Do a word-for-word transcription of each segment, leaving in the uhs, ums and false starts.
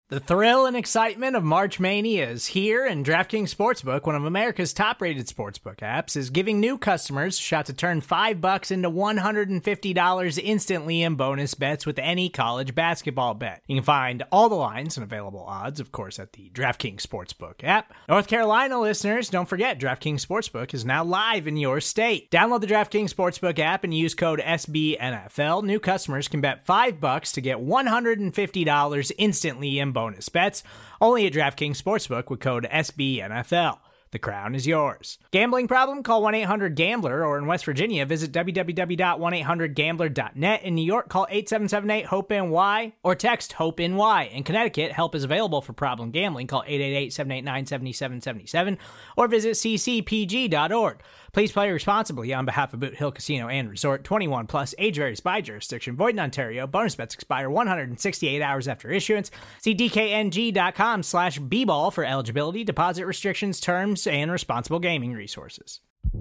The thrill and excitement of March Mania is here, and DraftKings Sportsbook, one of America's top-rated sportsbook apps, is giving new customers a shot to turn five bucks into one hundred fifty dollars instantly in bonus bets with any college basketball bet. You can find all the lines and available odds, of course, at the DraftKings Sportsbook app. North Carolina listeners, don't forget, DraftKings Sportsbook is now live in your state. Download the DraftKings Sportsbook app and use code S B N F L. New customers can bet five bucks to get one hundred fifty dollars instantly in bonus bets, only at DraftKings Sportsbook with code S B N F L. The crown is yours. Gambling problem? Call one eight hundred gambler, or in West Virginia, visit w w w dot one eight hundred gambler dot net. In New York, call eight seven seven eight hope N Y or text HOPE-NY. In Connecticut, help is available for problem gambling. Call eight eight eight, seven eight nine, seven seven seven seven or visit c c p g dot org. Please play responsibly on behalf of Boot Hill Casino and Resort. twenty-one plus, age varies by jurisdiction. Void in Ontario. Bonus bets expire one hundred sixty-eight hours after issuance. See d k n g dot com slash b ball for eligibility, deposit restrictions, terms, and responsible gaming resources.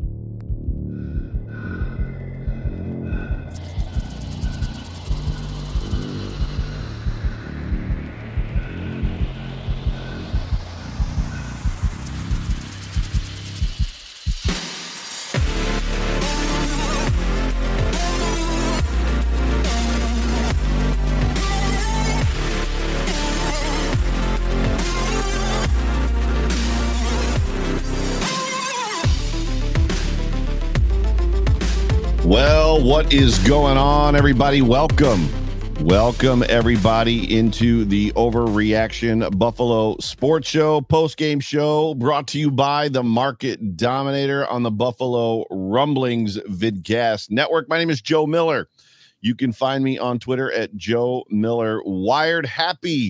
Well, what is going on, everybody? Welcome. Welcome, everybody, into the Overreaction Buffalo Sports Show, post-game show brought to you by the Market Dominator on the Buffalo Rumblings Vidcast Network. My name is Joe Miller. You can find me on Twitter at Joe Miller Wired. Happy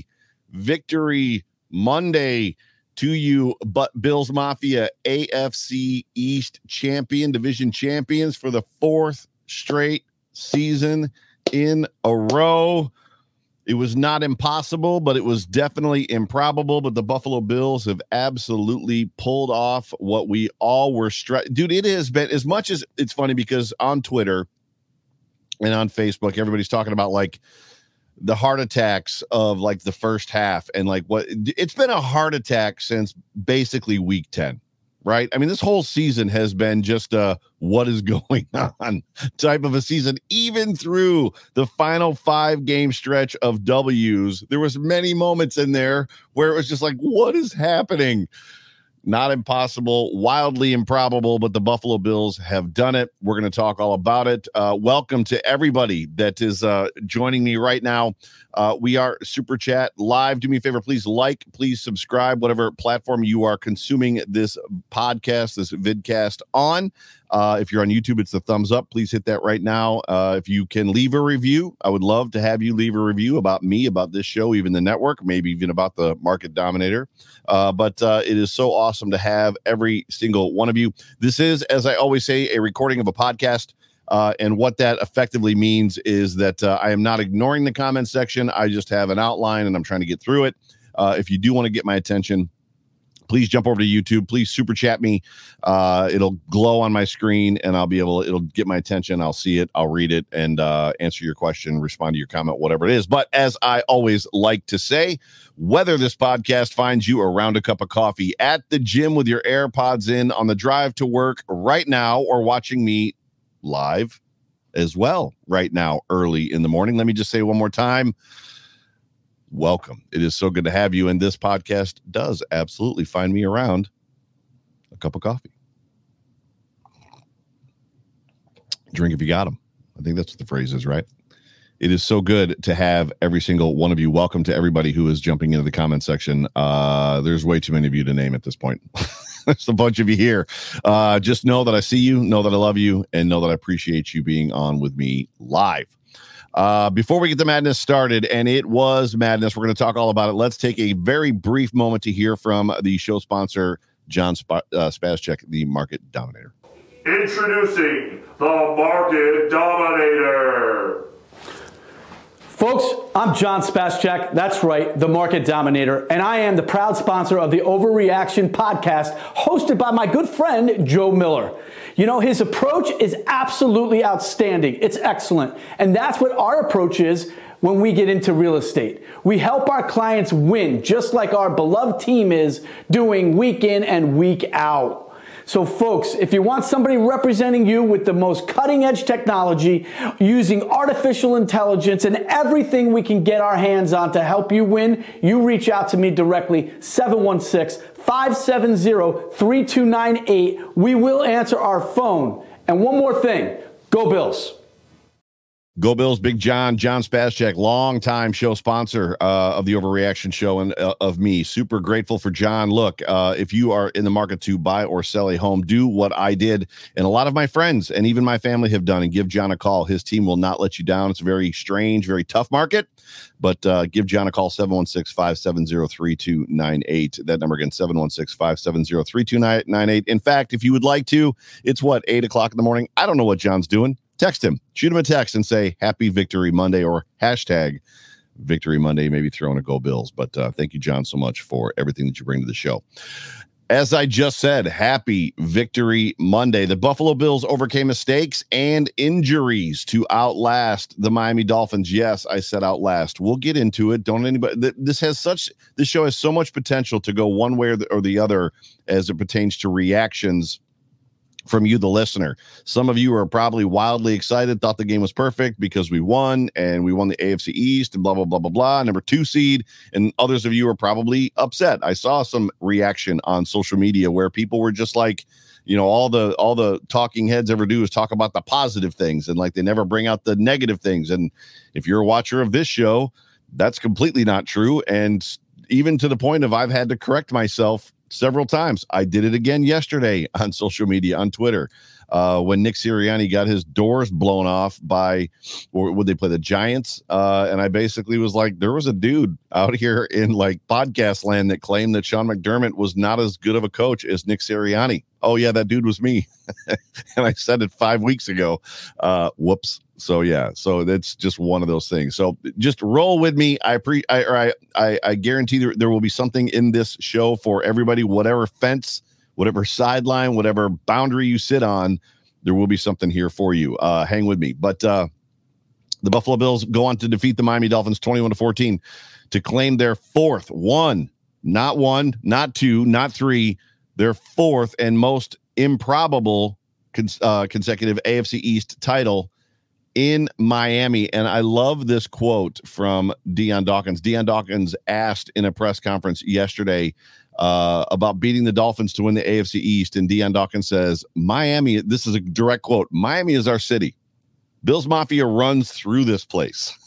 Victory Monday to you, but Bills Mafia, A F C East champion, division champions for the fourth straight season in a row. It was not impossible, but it was definitely improbable. But the Buffalo Bills have absolutely pulled off what we all were stretching. Dude, it has been, as much as it's funny because on Twitter and on Facebook, everybody's talking about like the heart attacks of like the first half, and like what it's been a heart attack since basically week ten, right? I mean, this whole season has been just a what is going on type of a season. Even through the final five game stretch of W's, there was many moments in there where it was just like, what is happening? Not impossible, wildly improbable, but the Buffalo Bills have done it. We're going to talk all about it. Uh, welcome to everybody that is uh, joining me right now. Uh, we are Super Chat live. Do me a favor, please like, please subscribe, whatever platform you are consuming this podcast, this vidcast on. Uh, if you're on YouTube, it's the thumbs up. Please hit that right now. Uh, if you can leave a review, I would love to have you leave a review about me, about this show, even the network, maybe even about the Market Dominator. Uh, but uh, it is so awesome to have every single one of you. This is, as I always say, a recording of a podcast. Uh, and what that effectively means is that uh, I am not ignoring the comment section. I just have an outline and I'm trying to get through it. Uh, if you do want to get my attention, please jump over to YouTube. Please super chat me. Uh, it'll glow on my screen and I'll be able, it'll get my attention. I'll see it. I'll read it and uh, answer your question, respond to your comment, whatever it is. But as I always like to say, whether this podcast finds you around a cup of coffee, at the gym with your AirPods in, on the drive to work right now, or watching me live as well right now, early in the morning. Let me just say one more time, welcome. It is so good to have you. And this podcast does absolutely find me around a cup of coffee. Drink if you got them. I think that's what the phrase is, right? It is so good to have every single one of you. Welcome to everybody who is jumping into the comment section. Uh, there's way too many of you to name at this point. There's a bunch of you here. Uh, just know that I see you, know that I love you, and know that I appreciate you being on with me live. Uh, before we get the madness started, and it was madness, we're going to talk all about it. Let's take a very brief moment to hear from the show sponsor, John Sp- uh, Spascheck, the Market Dominator. Introducing the Market Dominator. Folks, I'm John Spascheck. That's right, the Market Dominator. And I am the proud sponsor of the Overreaction podcast, hosted by my good friend, Joe Miller. You know, his approach is absolutely outstanding. It's excellent. And that's what our approach is when we get into real estate. We help our clients win, just like our beloved team is doing week in and week out. So folks, if you want somebody representing you with the most cutting edge technology, using artificial intelligence and everything we can get our hands on to help you win, you reach out to me directly, seven one six, five seven zero, three two nine eight. We will answer our phone. And one more thing, go Bills. Go Bills, Big John, John Spascheck, longtime show sponsor uh, of the Overreaction Show and uh, of me. Super grateful for John. Look, uh, if you are in the market to buy or sell a home, do what I did and a lot of my friends and even my family have done and give John a call. His team will not let you down. It's a very strange, very tough market, but uh, give John a call, seven one six, five seven zero, three two nine eight. That number again, seven one six, five seven zero, three two nine eight. In fact, if you would like to, it's what, eight o'clock in the morning? I don't know what John's doing. Text him, shoot him a text and say Happy Victory Monday or hashtag Victory Monday, maybe throw in a Go Bills. But uh, thank you, John, so much for everything that you bring to the show. As I just said, Happy Victory Monday. The Buffalo Bills overcame mistakes and injuries to outlast the Miami Dolphins. Yes, I said outlast. We'll get into it. Don't anybody. This has such. This show has so much potential to go one way or the, or the other as it pertains to reactions from you, the listener. Some of you are probably wildly excited, thought the game was perfect because we won and we won the A F C East and blah, blah, blah, blah, blah, number two seed. And others of you are probably upset. I saw some reaction on social media where people were just like, you know, all the all the talking heads ever do is talk about the positive things and like they never bring out the negative things. And if you're a watcher of this show, that's completely not true. And even to the point of I've had to correct myself several times. I did it again yesterday on social media, on Twitter, uh, when Nick Sirianni got his doors blown off by, or would they play the Giants? Uh, and I basically was like, there was a dude out here in like podcast land that claimed that Sean McDermott was not as good of a coach as Nick Sirianni. Oh yeah, that dude was me. And I said it five weeks ago. Uh, whoops. So yeah, so that's just one of those things. So just roll with me. I pre I or I I, I guarantee there, there will be something in this show for everybody, whatever fence, whatever sideline, whatever boundary you sit on, there will be something here for you. Uh, hang with me. But uh, the Buffalo Bills go on to defeat the Miami Dolphins twenty-one to fourteen to claim their fourth one, not one, not two, not three, their fourth and most improbable cons- uh, consecutive A F C East title in Miami. And I love this quote from Dion Dawkins. Dion Dawkins asked in a press conference yesterday uh, about beating the Dolphins to win the A F C East. And Dion Dawkins says, Miami, this is a direct quote, Miami is our city. Bills Mafia runs through this place.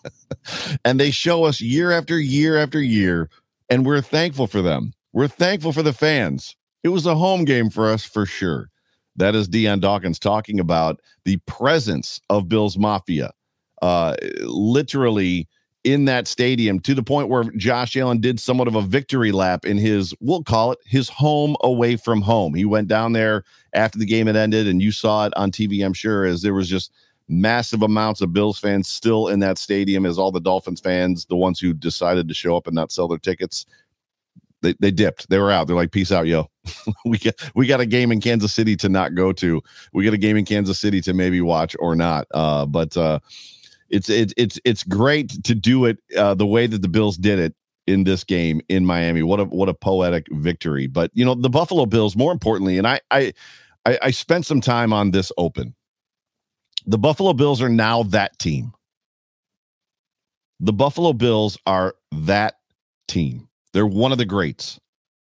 And they show us year after year after year. And we're thankful for them. We're thankful for the fans. It was a home game for us for sure. That is Dion Dawkins talking about the presence of Bills Mafia, uh, literally in that stadium to the point where Josh Allen did somewhat of a victory lap in his, we'll call it his home away from home. He went down there after the game had ended, and you saw it on T V, I'm sure, as there was just massive amounts of Bills fans still in that stadium, as all the Dolphins fans, the ones who decided to show up and not sell their tickets, They they dipped. They were out. They're like, peace out, yo. we got we got a game in Kansas City to not go to. We got a game in Kansas City to maybe watch or not. Uh, but uh, it's it's it's it's great to do it uh, the way that the Bills did it in this game in Miami. What a what a poetic victory. But you know, the Buffalo Bills, more importantly, and I I I, I spent some time on this open. The Buffalo Bills are now that team. The Buffalo Bills are that team. They're one of the greats.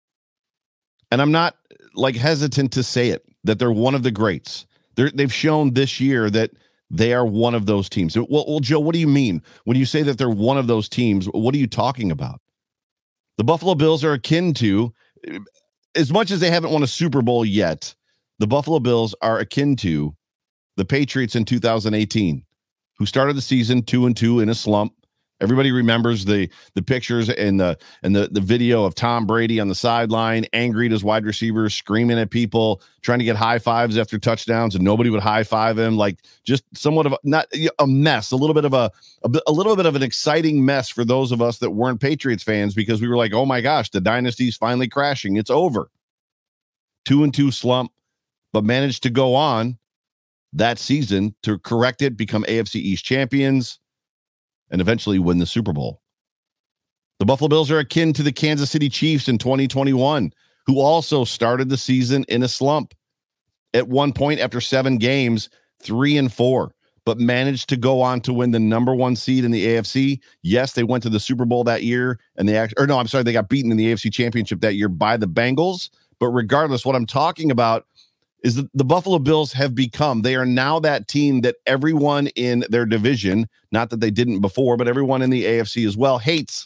And I'm not like hesitant to say it, that they're one of the greats. They're, they've shown this year that they are one of those teams. Well, well, Joe, what do you mean? When you say that they're one of those teams, what are you talking about? The Buffalo Bills are akin to, as much as they haven't won a Super Bowl yet, the Buffalo Bills are akin to the Patriots in two thousand eighteen, who started the season two and two in a slump. Everybody remembers the the pictures and the and the, the video of Tom Brady on the sideline, angry at his wide receivers, screaming at people, trying to get high fives after touchdowns, and nobody would high five him. Like just somewhat of a, not a mess, a little bit of a, a a little bit of an exciting mess for those of us that weren't Patriots fans, because we were like, oh my gosh, the dynasty's finally crashing. It's over. Two and two slump, but managed to go on that season to correct it, become A F C East champions. and eventually win the Super Bowl. The Buffalo Bills are akin to the Kansas City Chiefs in twenty twenty-one, who also started the season in a slump. At one point after seven games, three and four, but managed to go on to win the number one seed in the A F C. Yes, they went to the Super Bowl that year, and they act, or no, I'm sorry, they got beaten in the A F C Championship that year by the Bengals. But regardless, what I'm talking about is that the Buffalo Bills have become, they are now that team that everyone in their division, not that they didn't before, but everyone in the A F C as well, hates.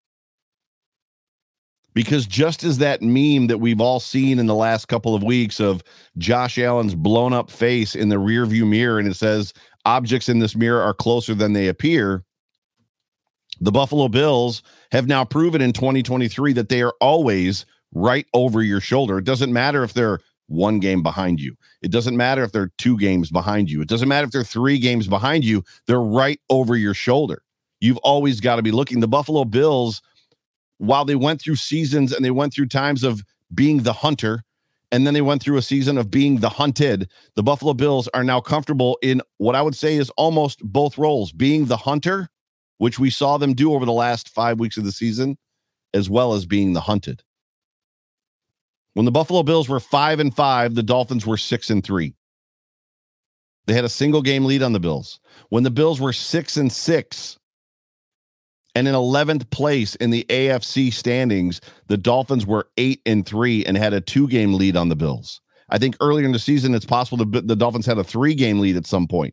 Because just as that meme that we've all seen in the last couple of weeks of Josh Allen's blown up face in the rearview mirror, and it says, objects in this mirror are closer than they appear. The Buffalo Bills have now proven in twenty twenty-three that they are always right over your shoulder. It doesn't matter if they're one game behind you. It doesn't matter if they're two games behind you. It doesn't matter if they're three games behind you. They're right over your shoulder. You've always got to be looking. The Buffalo Bills, while they went through seasons and they went through times of being the hunter, and then they went through a season of being the hunted, the Buffalo Bills are now comfortable in what I would say is almost both roles, being the hunter, which we saw them do over the last five weeks of the season, as well as being the hunted. When the Buffalo Bills were five and five, the Dolphins were six and three. They had a single game lead on the Bills. When the Bills were six and six, and in eleventh place in the A F C standings, the Dolphins were eight and three and had a two-game lead on the Bills. I think earlier in the season, it's possible the, the Dolphins had a three-game lead at some point.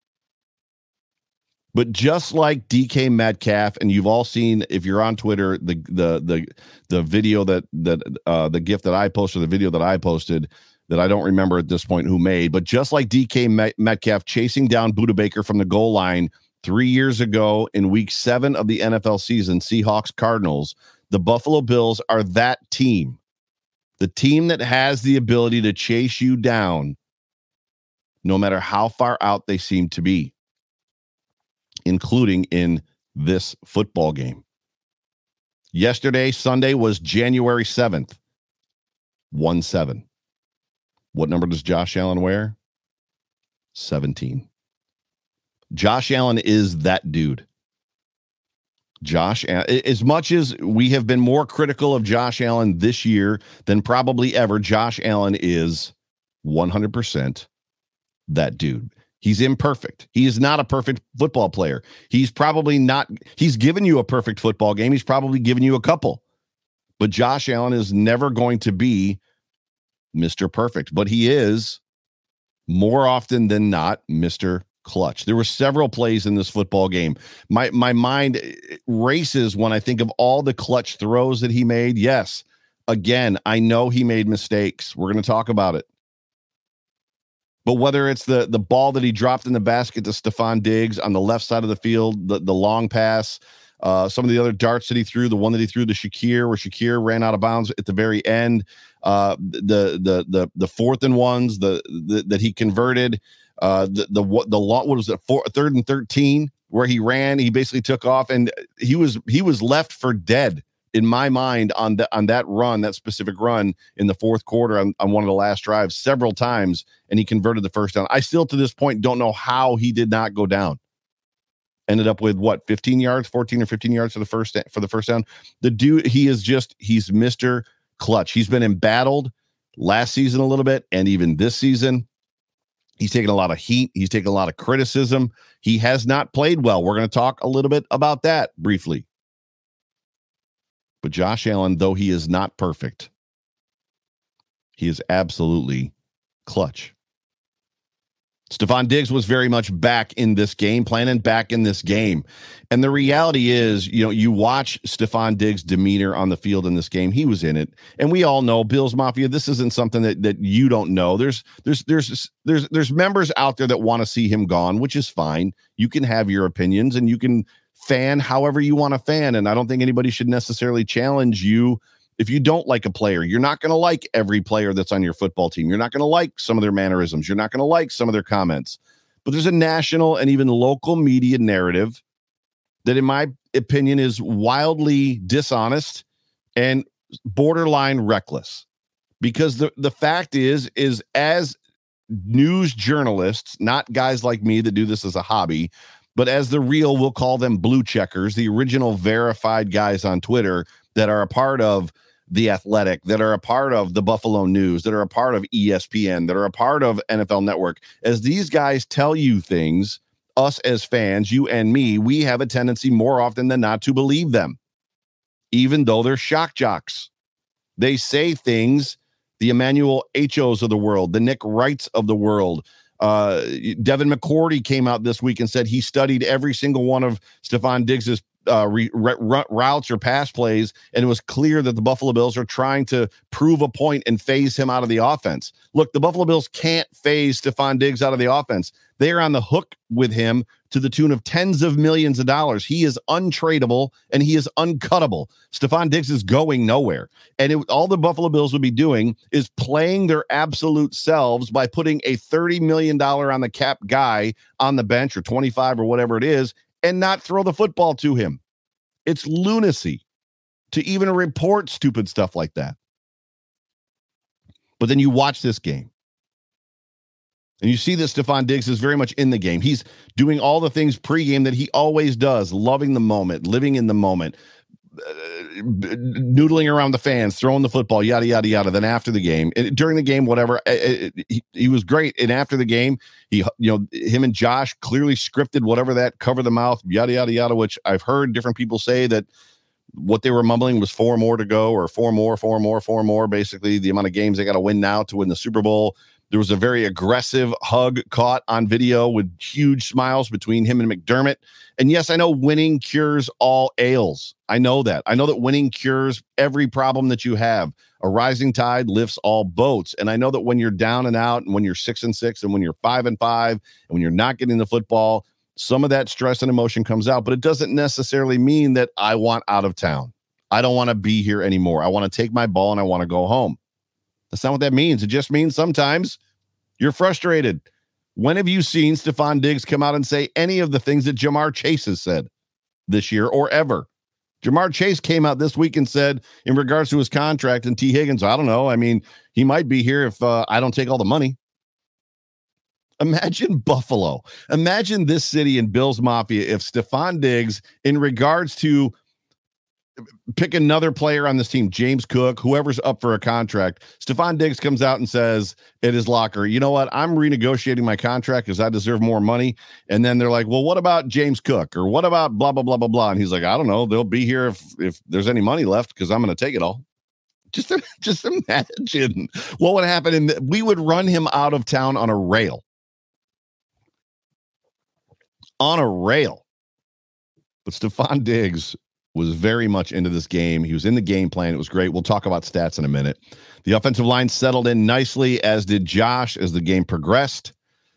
But just like D K Metcalf, and you've all seen, if you're on Twitter, the the the the video that that uh, the gift that I posted, the video that I posted that I don't remember at this point who made, but just like D K Metcalf chasing down Budda Baker from the goal line three years ago in week seven of the N F L season, Seahawks Cardinals, the Buffalo Bills are that team, the team that has the ability to chase you down no matter how far out they seem to be, including in this football game. Yesterday, Sunday, was January seventh, one seven. What number does Josh Allen wear? seventeen. Josh Allen is that dude. Josh, as much as we have been more critical of Josh Allen this year than probably ever, Josh Allen is one hundred percent that dude. He's imperfect. He is not a perfect football player. He's probably not, he's given you a perfect football game. He's probably given you a couple. But Josh Allen is never going to be Mister Perfect. But he is, more often than not, Mister Clutch. There were several plays in this football game. My my mind races when I think of all the clutch throws that he made. Yes, again, I know he made mistakes. We're going to talk about it. But whether it's the the ball that he dropped in the basket to Stephon Diggs on the left side of the field, the, the long pass, uh, some of the other darts that he threw, the one that he threw to Shakir, where Shakir ran out of bounds at the very end, uh, the the the the fourth and ones, the, the that he converted, uh, the the the what was it, four, third and thirteen, where he ran, he basically took off, and he was he was left for dead in my mind on the, on that run, that specific run in the fourth quarter on, on one of the last drives several times, and he converted the first down. I still to this point don't know how he did not go down. Ended up with what, fifteen yards, fourteen or fifteen yards for the first for the first down. The dude, he is just, he's Mister Clutch. He's been embattled last season a little bit, and even this season. He's taken a lot of heat. He's taken a lot of criticism. He has not played well. We're going to talk a little bit about that briefly. But Josh Allen, though he is not perfect, he is absolutely clutch. Stephon Diggs was very much back in this game plan and back in this game. And the reality is, you know, you watch Stephon Diggs' demeanor on the field in this game. He was in it. And we all know, Bills Mafia, this isn't something that, that you don't know. There's there's there's there's there's members out there that want to see him gone, which is fine. You can have your opinions and you can fan however you want to fan. And I don't think anybody should necessarily challenge you. If you don't like a player, you're not going to like every player that's on your football team. You're not going to like some of their mannerisms. You're not going to like some of their comments. But there's a national and even local media narrative that, in my opinion, is wildly dishonest and borderline reckless. Because the, the fact is, is as news journalists, not guys like me that do this as a hobby, but as the real, we'll call them blue checkers, the original verified guys on Twitter that are a part of The Athletic, that are a part of the Buffalo News, that are a part of E S P N, that are a part of N F L Network. As these guys tell you things, us as fans, you and me, we have a tendency more often than not to believe them, even though they're shock jocks. They say things, the Emmanuel H Os of the world, the Nick Wrights of the world. Uh, Devin McCourty came out this week and said he studied every single one of Stephon Diggs's uh, re- re- routes or pass plays, and it was clear that the Buffalo Bills are trying to prove a point and phase him out of the offense. Look, the Buffalo Bills can't phase Stephon Diggs out of the offense. They are on the hook with him to the tune of tens of millions of dollars. He is untradeable and he is uncuttable. Stephon Diggs is going nowhere. And it, all the Buffalo Bills would be doing is playing their absolute selves by putting a thirty million dollars on the cap guy on the bench, or twenty-five or whatever it is, and not throw the football to him. It's lunacy to even report stupid stuff like that. But then you watch this game, and you see that Stephon Diggs is very much in the game. He's doing all the things pregame that he always does, loving the moment, living in the moment, uh, noodling around the fans, throwing the football, yada, yada, yada. Then after the game, and during the game, whatever, it, it, he, he was great. And after the game, he, you know, him and Josh clearly scripted whatever that cover the mouth, yada, yada, yada, which I've heard different people say that what they were mumbling was four more to go, or four more, four more, four more, basically the amount of games they got to win now to win the Super Bowl. There was a very aggressive hug caught on video with huge smiles between him and McDermott. And yes, I know winning cures all ails. I know that. I know that winning cures every problem that you have. A rising tide lifts all boats. And I know that when you're down and out, and when you're six and six, and when you're five and five, and when you're not getting the football, some of that stress and emotion comes out. But it doesn't necessarily mean that I want out of town. I don't want to be here anymore. I want to take my ball and I want to go home. That's not what that means. It just means sometimes you're frustrated. When have you seen Stephon Diggs come out and say any of the things that Jamar Chase has said this year or ever? Jamar Chase came out this week and said, in regards to his contract and T. Higgins, I don't know. I mean, he might be here if uh, I don't take all the money. Imagine Buffalo. Imagine this city and Bills Mafia if Stephon Diggs, in regards to pick another player on this team, James Cook, whoever's up for a contract, Stephon Diggs comes out and says at his locker, you know what, I'm renegotiating my contract because I deserve more money. And then they're like, well, what about James Cook? Or what about blah, blah, blah, blah, blah. And he's like, I don't know. They'll be here if, if there's any money left because I'm going to take it all. Just, just imagine what would happen. And we would run him out of town on a rail. On a rail. But Stephon Diggs was very much into this game. He was in the game plan. It was great. We'll talk about stats in a minute. The offensive line settled in nicely, as did Josh, as the game progressed.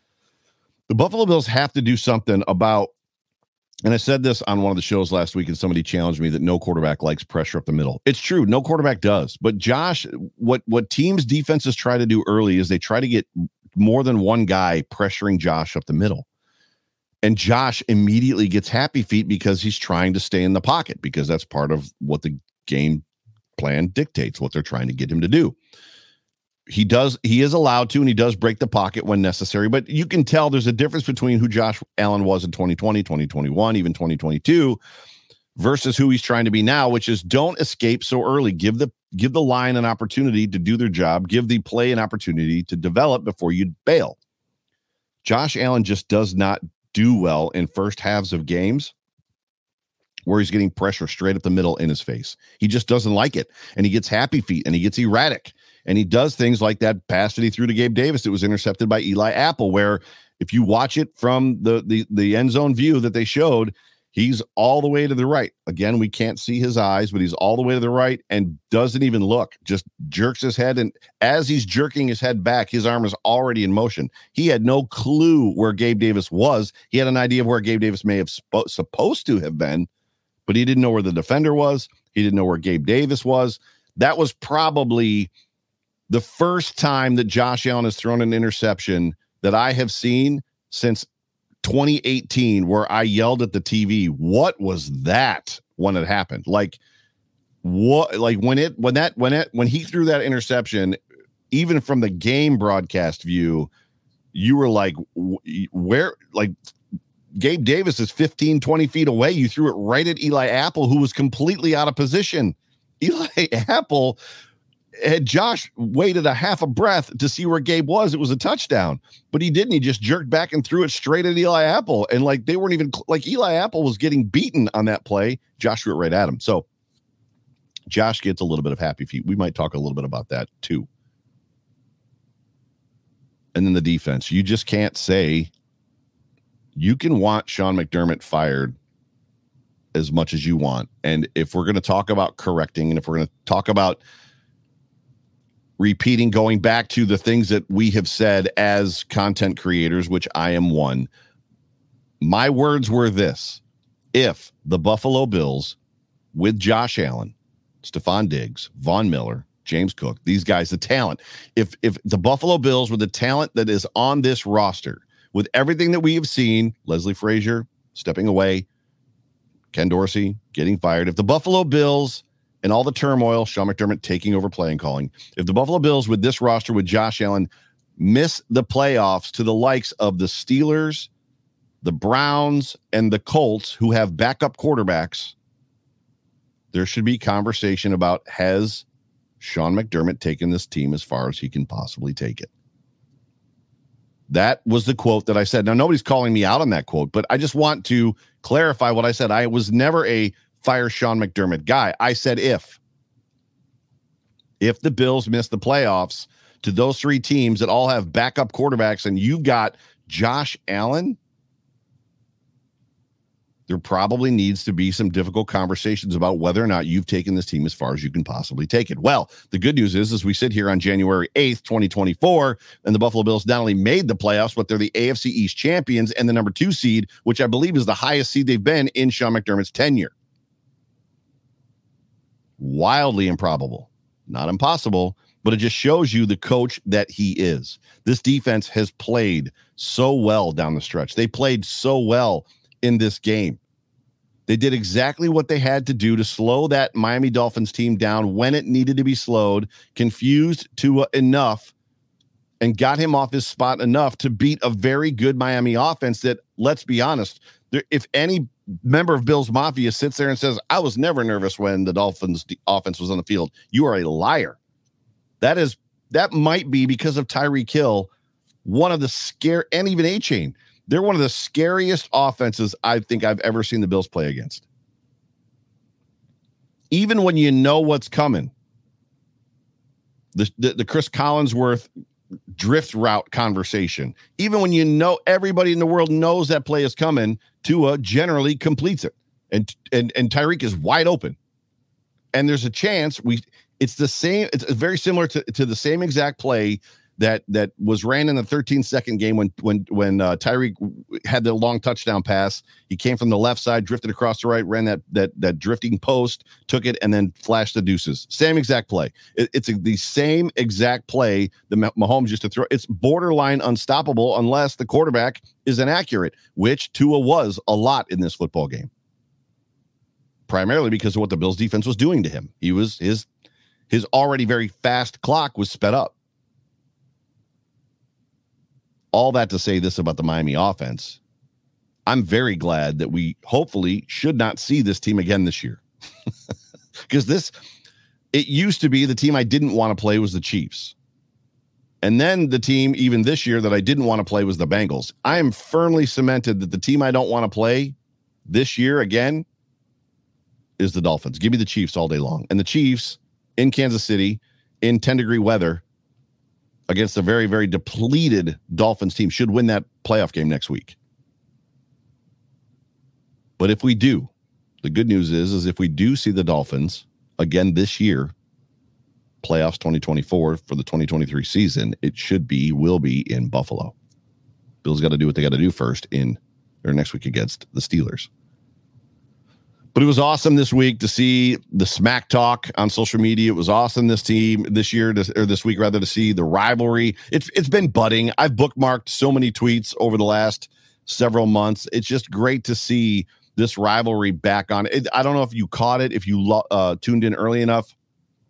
The Buffalo Bills have to do something about, and I said this on one of the shows last week, and somebody challenged me that no quarterback likes pressure up the middle. It's true. No quarterback does. But Josh, what, what teams' defenses try to do early is they try to get more than one guy pressuring Josh up the middle. And Josh immediately gets happy feet because he's trying to stay in the pocket, because that's part of what the game plan dictates, what they're trying to get him to do. He does, he is allowed to, and he does break the pocket when necessary, but you can tell there's a difference between who Josh Allen was in twenty twenty, twenty twenty-one, even twenty twenty-two versus who he's trying to be now, which is don't escape so early. Give the, give the line an opportunity to do their job. Give the play an opportunity to develop before you bail. Josh Allen just does not do well in first halves of games where he's getting pressure straight up the middle in his face. He just doesn't like it. And he gets happy feet and he gets erratic. And he does things like that pass that he threw to Gabe Davis. It was intercepted by Eli Apple, where if you watch it from the, the, the end zone view that they showed, he's all the way to the right. Again, we can't see his eyes, but he's all the way to the right and doesn't even look, just jerks his head. And as he's jerking his head back, his arm is already in motion. He had no clue where Gabe Davis was. He had an idea of where Gabe Davis may have sp- supposed to have been, but he didn't know where the defender was. He didn't know where Gabe Davis was. That was probably the first time that Josh Allen has thrown an interception that I have seen since twenty eighteen, where I yelled at the T V, what was that when it happened? Like what, like when it, when that, when it, when he threw that interception, even from the game broadcast view, you were like, where, like Gabe Davis is fifteen, twenty feet away. You threw it right at Eli Apple, who was completely out of position. Eli Apple had Josh waited a half a breath to see where Gabe was. It was a touchdown, but he didn't. He just jerked back and threw it straight at Eli Apple. And like, they weren't even like Eli Apple was getting beaten on that play. Josh threw it right at him. So Josh gets a little bit of happy feet. We might talk a little bit about that too. And then the defense, you just can't say you can want Sean McDermott fired as much as you want. And if we're going to talk about correcting, and if we're going to talk about repeating, going back to the things that we have said as content creators, which I am one, my words were this: if the Buffalo Bills with Josh Allen, Stephon Diggs, Von Miller, James Cook, these guys, the talent, if if the Buffalo Bills with the talent that is on this roster, with everything that we have seen, Leslie Frazier stepping away, Ken Dorsey getting fired, if the Buffalo Bills and all the turmoil, Sean McDermott taking over play and calling, if the Buffalo Bills with this roster with Josh Allen miss the playoffs to the likes of the Steelers, the Browns, and the Colts, who have backup quarterbacks, there should be conversation about, has Sean McDermott taken this team as far as he can possibly take it? That was the quote that I said. Now, nobody's calling me out on that quote, but I just want to clarify what I said. I was never a fire Sean McDermott guy. I said if. If the Bills miss the playoffs to those three teams that all have backup quarterbacks and you've got Josh Allen, there probably needs to be some difficult conversations about whether or not you've taken this team as far as you can possibly take it. Well, the good news is, as we sit here on January eighth, twenty twenty-four, and the Buffalo Bills not only made the playoffs, but they're the A F C East champions and the number two seed, which I believe is the highest seed they've been in Sean McDermott's tenure. Wildly improbable, not impossible, but it just shows you the coach that he is. This defense has played so well down the stretch. They played so well in this game. They did exactly what they had to do to slow that Miami Dolphins team down when it needed to be slowed, confused Tua enough, and got him off his spot enough to beat a very good Miami offense that, let's be honest, there, if any member of Bills Mafia sits there and says, I was never nervous when the Dolphins offense was on the field, you are a liar. That is, that might be because of Tyreek Hill, one of the scare, and even A-Chain. They're one of the scariest offenses I think I've ever seen the Bills play against. Even when you know what's coming, the, the, the Chris Collinsworth drift route conversation, even when you know everybody in the world knows that play is coming, Tua generally completes it. And, and, and Tyreek is wide open. And there's a chance we, it's the same, it's very similar to, to the same exact play that that was ran in the thirteen second game when when when uh, Tyreek had the long touchdown pass. He came from the left side, drifted across the right, ran that that that drifting post, took it, and then flashed the deuces. Same exact play. It, it's a, the same exact play that Mahomes used to throw. It's borderline unstoppable unless the quarterback is inaccurate, which Tua was a lot in this football game. Primarily because of what the Bills defense was doing to him. He was his his already very fast clock was sped up. All that to say this about the Miami offense. I'm very glad that we hopefully should not see this team again this year. Because this, it used to be the team I didn't want to play was the Chiefs. And then the team, even this year, that I didn't want to play was the Bengals. I am firmly cemented that the team I don't want to play this year again is the Dolphins. Give me the Chiefs all day long. And the Chiefs in Kansas City in ten degree weather against a very, very depleted Dolphins team should win that playoff game next week. But if we do, the good news is, is if we do see the Dolphins again this year, playoffs twenty twenty-four for the twenty twenty-three season, it should be, will be in Buffalo. Bills got to do what they got to do first in or next week against the Steelers. But it was awesome this week to see the smack talk on social media. It was awesome this team this year to, or this week rather to see the rivalry. It's it's been budding. I've bookmarked so many tweets over the last several months. It's just great to see this rivalry back on. It, I don't know if you caught it, if you uh, tuned in early enough.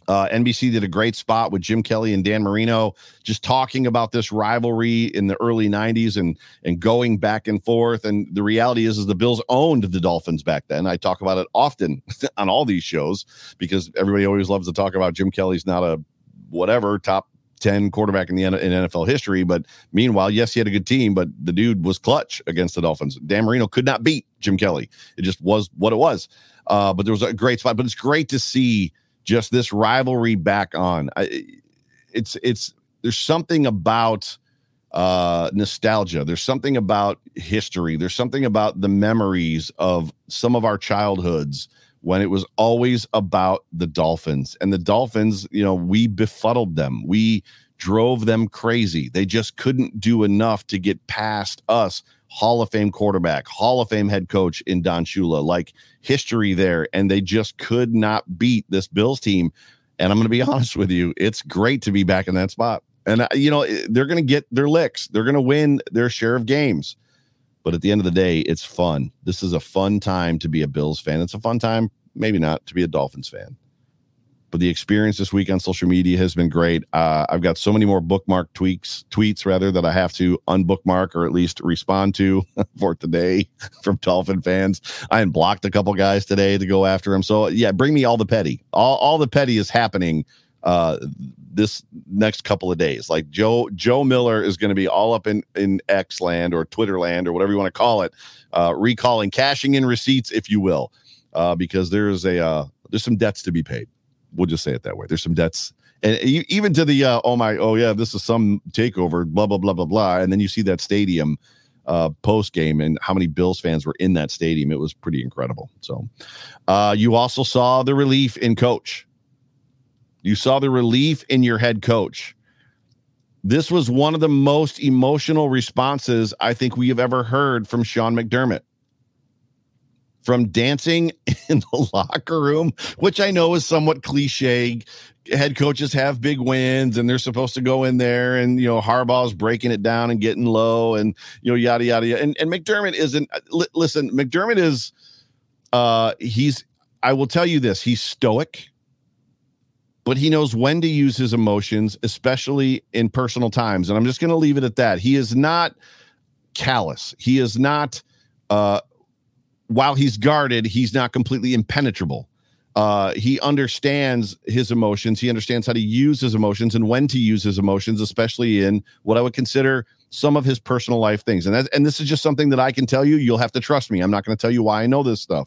Uh, N B C did a great spot with Jim Kelly and Dan Marino, just talking about this rivalry in the early nineties and and going back and forth. And the reality is, is the Bills owned the Dolphins back then. I talk about it often on all these shows because everybody always loves to talk about Jim Kelly's not a whatever top ten quarterback in the in N F L history. But meanwhile, yes, he had a good team, but the dude was clutch against the Dolphins. Dan Marino could not beat Jim Kelly. It just was what it was. Uh, but there was a great spot. But it's great to see just this rivalry back on. I, it's it's there's something about uh, nostalgia. There's something about history. There's something about the memories of some of our childhoods when it was always about the Dolphins. And the Dolphins, you know, we befuddled them. We drove them crazy. They just couldn't do enough to get past us. Hall of Fame quarterback, Hall of Fame head coach in Don Shula, like history there. And they just could not beat this Bills team. And I'm going to be honest with you, it's great to be back in that spot. And, uh, you know, they're going to get their licks. They're going to win their share of games. But at the end of the day, it's fun. This is a fun time to be a Bills fan. It's a fun time, maybe not, to be a Dolphins fan. But the experience this week on social media has been great. Uh, I've got so many more bookmark tweaks, tweets rather, that I have to unbookmark or at least respond to for today from Dolphin fans. I unblocked a couple guys today to go after them. So yeah, bring me all the petty. All all the petty is happening uh, this next couple of days. Like Joe Joe Miller is going to be all up in in X land or Twitter land or whatever you want to call it, uh, recalling, cashing in receipts, if you will, uh, because there's a uh, there's some debts to be paid. We'll just say it that way. There's some debts. And even to the, uh, oh my, oh yeah, this is some takeover, blah, blah, blah, blah, blah. And then you see that stadium uh, post game and how many Bills fans were in that stadium. It was pretty incredible. So uh, you also saw the relief in coach. You saw the relief in your head coach. This was one of the most emotional responses I think we have ever heard from Sean McDermott. From dancing in the locker room, which I know is somewhat cliche. Head coaches have big wins and they're supposed to go in there and, you know, Harbaugh's breaking it down and getting low and, you know, yada, yada, yada. And, and McDermott isn't, li- listen, McDermott is, uh, he's, I will tell you this, he's stoic, but he knows when to use his emotions, especially in personal times. And I'm just going to leave it at that. He is not callous. He is not, uh, while he's guarded, he's not completely impenetrable. Uh, he understands his emotions. He understands how to use his emotions and when to use his emotions, especially in what I would consider some of his personal life things. And that, and this is just something that I can tell you. You'll have to trust me. I'm not going to tell you why I know this stuff.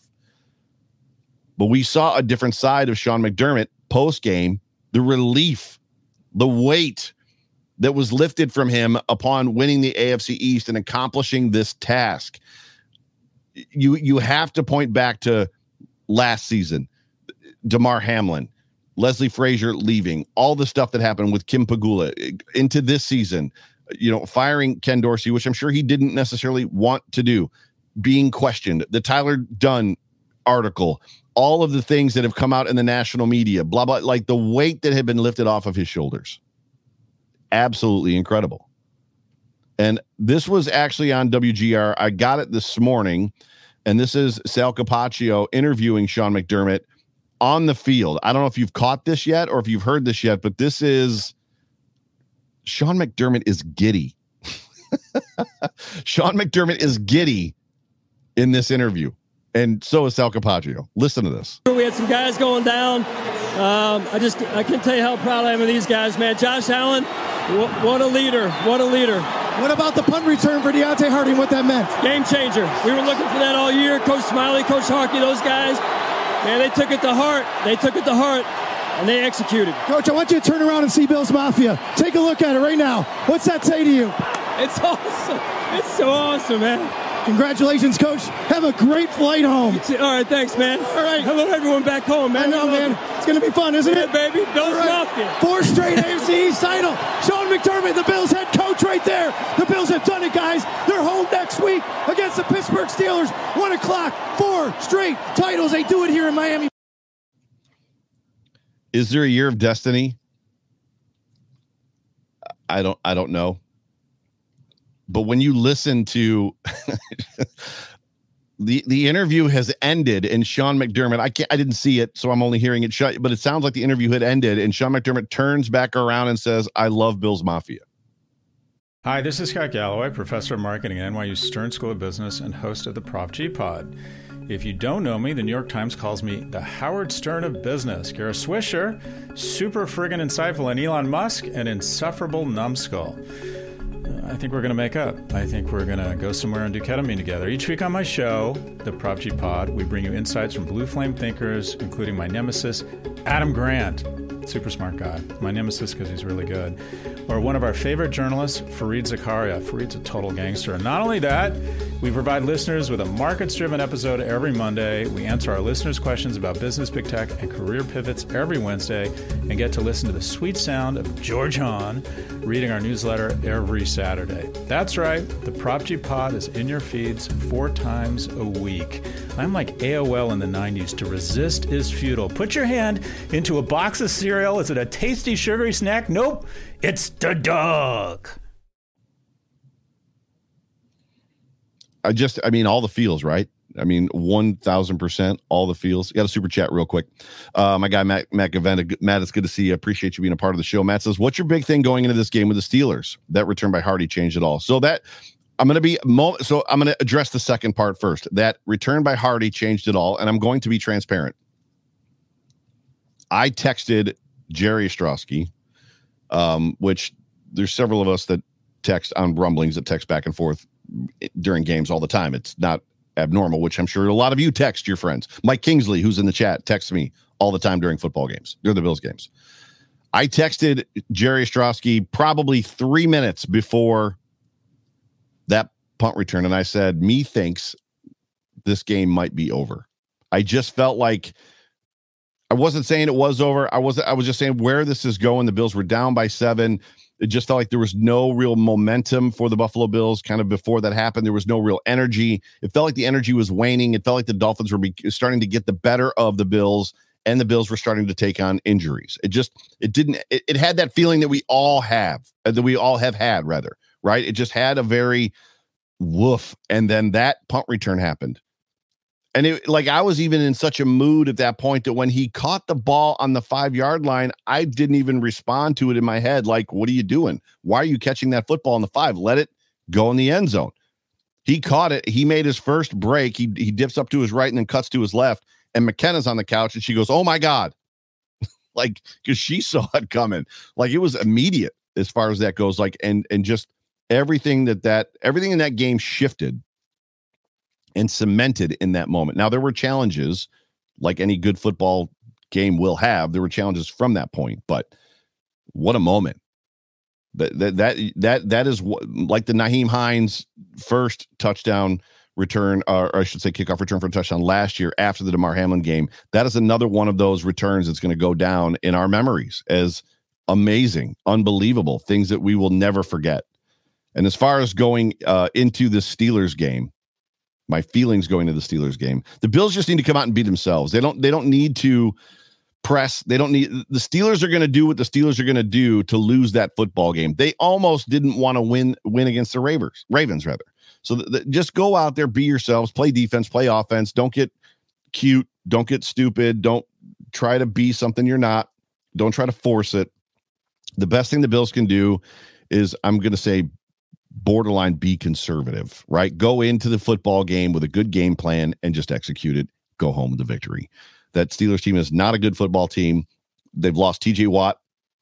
But we saw a different side of Sean McDermott post-game, the relief, the weight that was lifted from him upon winning the A F C East and accomplishing this task. You you have to point back to last season, Damar Hamlin, Leslie Frazier leaving, all the stuff that happened with Kim Pegula into this season, you know, firing Ken Dorsey, which I'm sure he didn't necessarily want to do, being questioned, the Tyler Dunn article, all of the things that have come out in the national media, blah, blah, like the weight that had been lifted off of his shoulders. Absolutely incredible. And this was actually on W G R. I got it this morning, and this is Sal Capaccio interviewing Sean McDermott on the field. I don't know if you've caught this yet or if you've heard this yet, but this is Sean McDermott is giddy. Sean McDermott is giddy in this interview, and so is Sal Capaccio. Listen to this. We had some guys going down. Um, I just I can't tell you how proud I am of these guys, man. Josh Allen, wh- what a leader. What a leader. What about the punt return for Deontay Harding, what that meant? Game changer. We were looking for that all year. Coach Smiley, Coach Harkey, those guys, man, they took it to heart. They took it to heart, and they executed. Coach, I want you to turn around and see Bills Mafia. Take a look at it right now. What's that say to you? It's awesome. It's so awesome, man. Congratulations, Coach. Have a great flight home. All right, thanks, man. All right. Hello, everyone back home, man. I know, man. It's going to be fun, isn't yeah, it? baby. Bills right. Mafia. Four straight A F C East title. Sean McDermott, the Bills head coach right there. The Bills have done it, guys. They're home next week against the Pittsburgh Steelers. One o'clock. Four straight titles. They do it here in Miami. Is there a year of destiny? I don't, I don't know. But when you listen to the the interview has ended, and Sean McDermott, I can't, I didn't see it, so I'm only hearing it shut, but it sounds like the interview had ended, and Sean McDermott turns back around and says, "I love Bills Mafia." Hi, this is Scott Galloway, professor of marketing at N Y U Stern School of Business and host of the Prop G Pod. If you don't know me, the New York Times calls me the Howard Stern of business. Kara Swisher, super friggin' insightful, and Elon Musk, an insufferable numbskull. I think we're going to make up. I think we're going to go somewhere and do ketamine together. Each week on my show, the Prop G Pod, we bring you insights from blue flame thinkers, including my nemesis, Adam Grant. Super smart guy. My nemesis because he's really good. Or one of our favorite journalists, Fareed Zakaria. Fareed's a total gangster. And not only that, we provide listeners with a markets-driven episode every Monday. We answer our listeners' questions about business, big tech, and career pivots every Wednesday, and get to listen to the sweet sound of George Hahn reading our newsletter every Saturday. That's right. The Prop G Pod is in your feeds four times a week. I'm like A O L in the nineties. To resist is futile. Put your hand into a box of cereal. Is it a tasty, sugary snack? Nope. It's the dog. I just, I mean, all the feels, right? I mean, one thousand percent, all the feels. Got a super chat real quick. Uh, my guy, Matt, Matt Gavenda. Matt, it's good to see you. Appreciate you being a part of the show. Matt says, what's your big thing going into this game with the Steelers? That return by Hardy changed it all. So that, I'm going to be, so I'm going to address the second part first. That return by Hardy changed it all, and I'm going to be transparent. I texted Jerry Ostrowski, um, which there's several of us that text on rumblings that text back and forth during games all the time. It's not abnormal, which I'm sure a lot of you text your friends. Mike Kingsley, who's in the chat, texts me all the time during football games, during the Bills games. I texted Jerry Ostrowski probably three minutes before that punt return, and I said, me thinks this game might be over. I just felt like I wasn't saying it was over. I was I was just saying where this is going. The Bills were down by seven. It just felt like there was no real momentum for the Buffalo Bills kind of before that happened. There was no real energy. It felt like the energy was waning. It felt like the Dolphins were be- starting to get the better of the Bills, and the Bills were starting to take on injuries. It just, it didn't, it, it had that feeling that we all have, uh, that we all have had rather, right? It just had a very woof. And then that punt return happened. And it, like, I was even in such a mood at that point that when he caught the ball on the five yard line, I didn't even respond to it in my head. Like, what are you doing? Why are you catching that football in the five? Let it go in the end zone. He caught it. He made his first break. He, he dips up to his right and then cuts to his left. And McKenna's on the couch and she goes, oh my God. Like, cause she saw it coming. Like, it was immediate as far as that goes. Like, and, and just everything that, that, everything in that game shifted and cemented in that moment. Now, there were challenges, like any good football game will have. There were challenges from that point, but what a moment. That that that that, that is what, like the Nyheim Hines first touchdown return, or, or I should say kickoff return for a touchdown last year after the DeMar Hamlin game. That is another one of those returns that's going to go down in our memories as amazing, unbelievable, things that we will never forget. And as far as going uh, into the Steelers game, my feelings going to the Steelers game, the Bills just need to come out and be themselves. They don't, they don't need to press. They don't need, the Steelers are going to do what the Steelers are going to do to lose that football game. They almost didn't want to win, win against the Ravens, Ravens rather. So th- th- just go out there, be yourselves, play defense, play offense. Don't get cute. Don't get stupid. Don't try to be something you're not. Don't try to force it. The best thing the Bills can do is, I'm going to say, borderline be conservative, right? Go into the football game with a good game plan and just execute it. Go home with the victory. That Steelers team is not a good football team. They've lost T J Watt,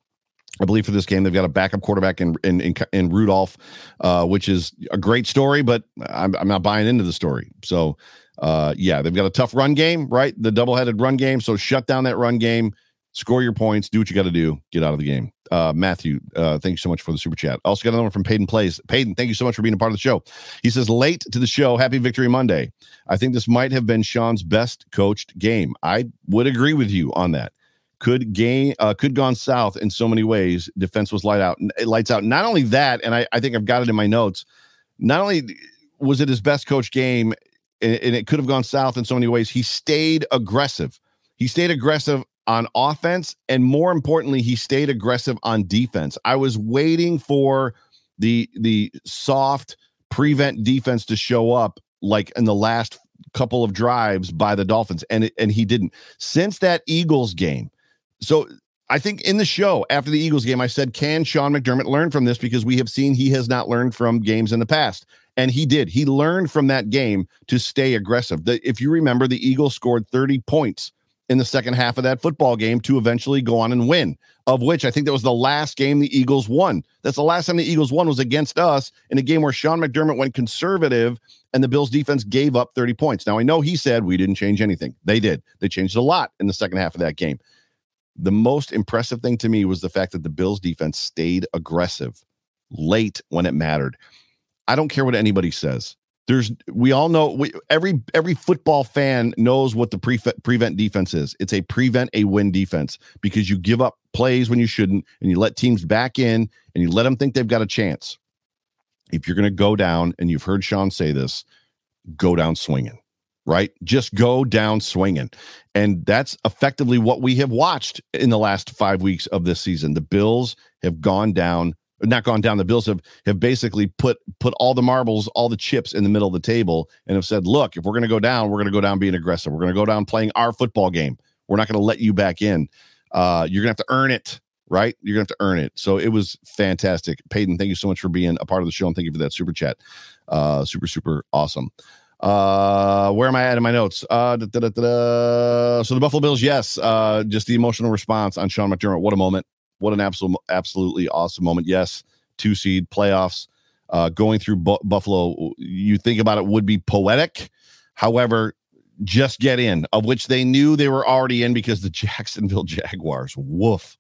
I believe, for this game. They've got a backup quarterback in in in, in Rudolph, uh, which is a great story, but I'm, I'm not buying into the story. So, uh, yeah, they've got a tough run game, right? The double-headed run game. So shut down that run game. Score your points. Do what you got to do. Get out of the game. Uh, Matthew, uh, thank you so much for the super chat. Also got another one from Peyton Plays. Peyton, thank you so much for being a part of the show. He says, late to the show. Happy Victory Monday. I think this might have been Sean's best coached game. I would agree with you on that. Could game uh, could gone south in so many ways. Defense was light out, lights out. Not only that, and I, I think I've got it in my notes. Not only was it his best coached game, and, and it could have gone south in so many ways. He stayed aggressive. He stayed aggressive on offense, and more importantly, he stayed aggressive on defense. I was waiting for the the soft prevent defense to show up, like in the last couple of drives by the Dolphins, and and he didn't. Since that Eagles game, so I think in the show after the Eagles game, I said, can Sean McDermott learn from this? Because we have seen he has not learned from games in the past. And he did. He learned from that game to stay aggressive. The, if you remember, the Eagles scored thirty points in the second half of that football game to eventually go on and win, of which I think that was the last game the Eagles won. That's the last time the Eagles won was against us in a game where Sean McDermott went conservative and the Bills defense gave up thirty points. Now, I know he said we didn't change anything. They did. They changed a lot in the second half of that game. The most impressive thing to me was the fact that the Bills defense stayed aggressive late when it mattered. I don't care what anybody says. There's, we all know, we, every every football fan knows what the pre- prevent defense is. It's a prevent a win defense because you give up plays when you shouldn't, and you let teams back in, and you let them think they've got a chance. If you're going to go down, and you've heard Sean say this, go down swinging, right? Just go down swinging. And that's effectively what we have watched in the last five weeks of this season. The Bills have gone down not gone down. The Bills have, have basically put, put all the marbles, all the chips in the middle of the table and have said, look, if we're going to go down, we're going to go down being aggressive. We're going to go down playing our football game. We're not going to let you back in. Uh, you're going to have to earn it, right? You're going to have to earn it. So it was fantastic. Peyton, thank you so much for being a part of the show. And thank you for that super chat. Uh, super, super awesome. Uh, where am I at in my notes? Uh, da, da, da, da. So the Buffalo Bills, yes. Uh, just the emotional response on Sean McDermott. What a moment. What an absolute, absolutely awesome moment. Yes, two seed playoffs, uh, going through Bu- Buffalo. You think about it would be poetic. However, just get in, of which they knew they were already in because the Jacksonville Jaguars, woof.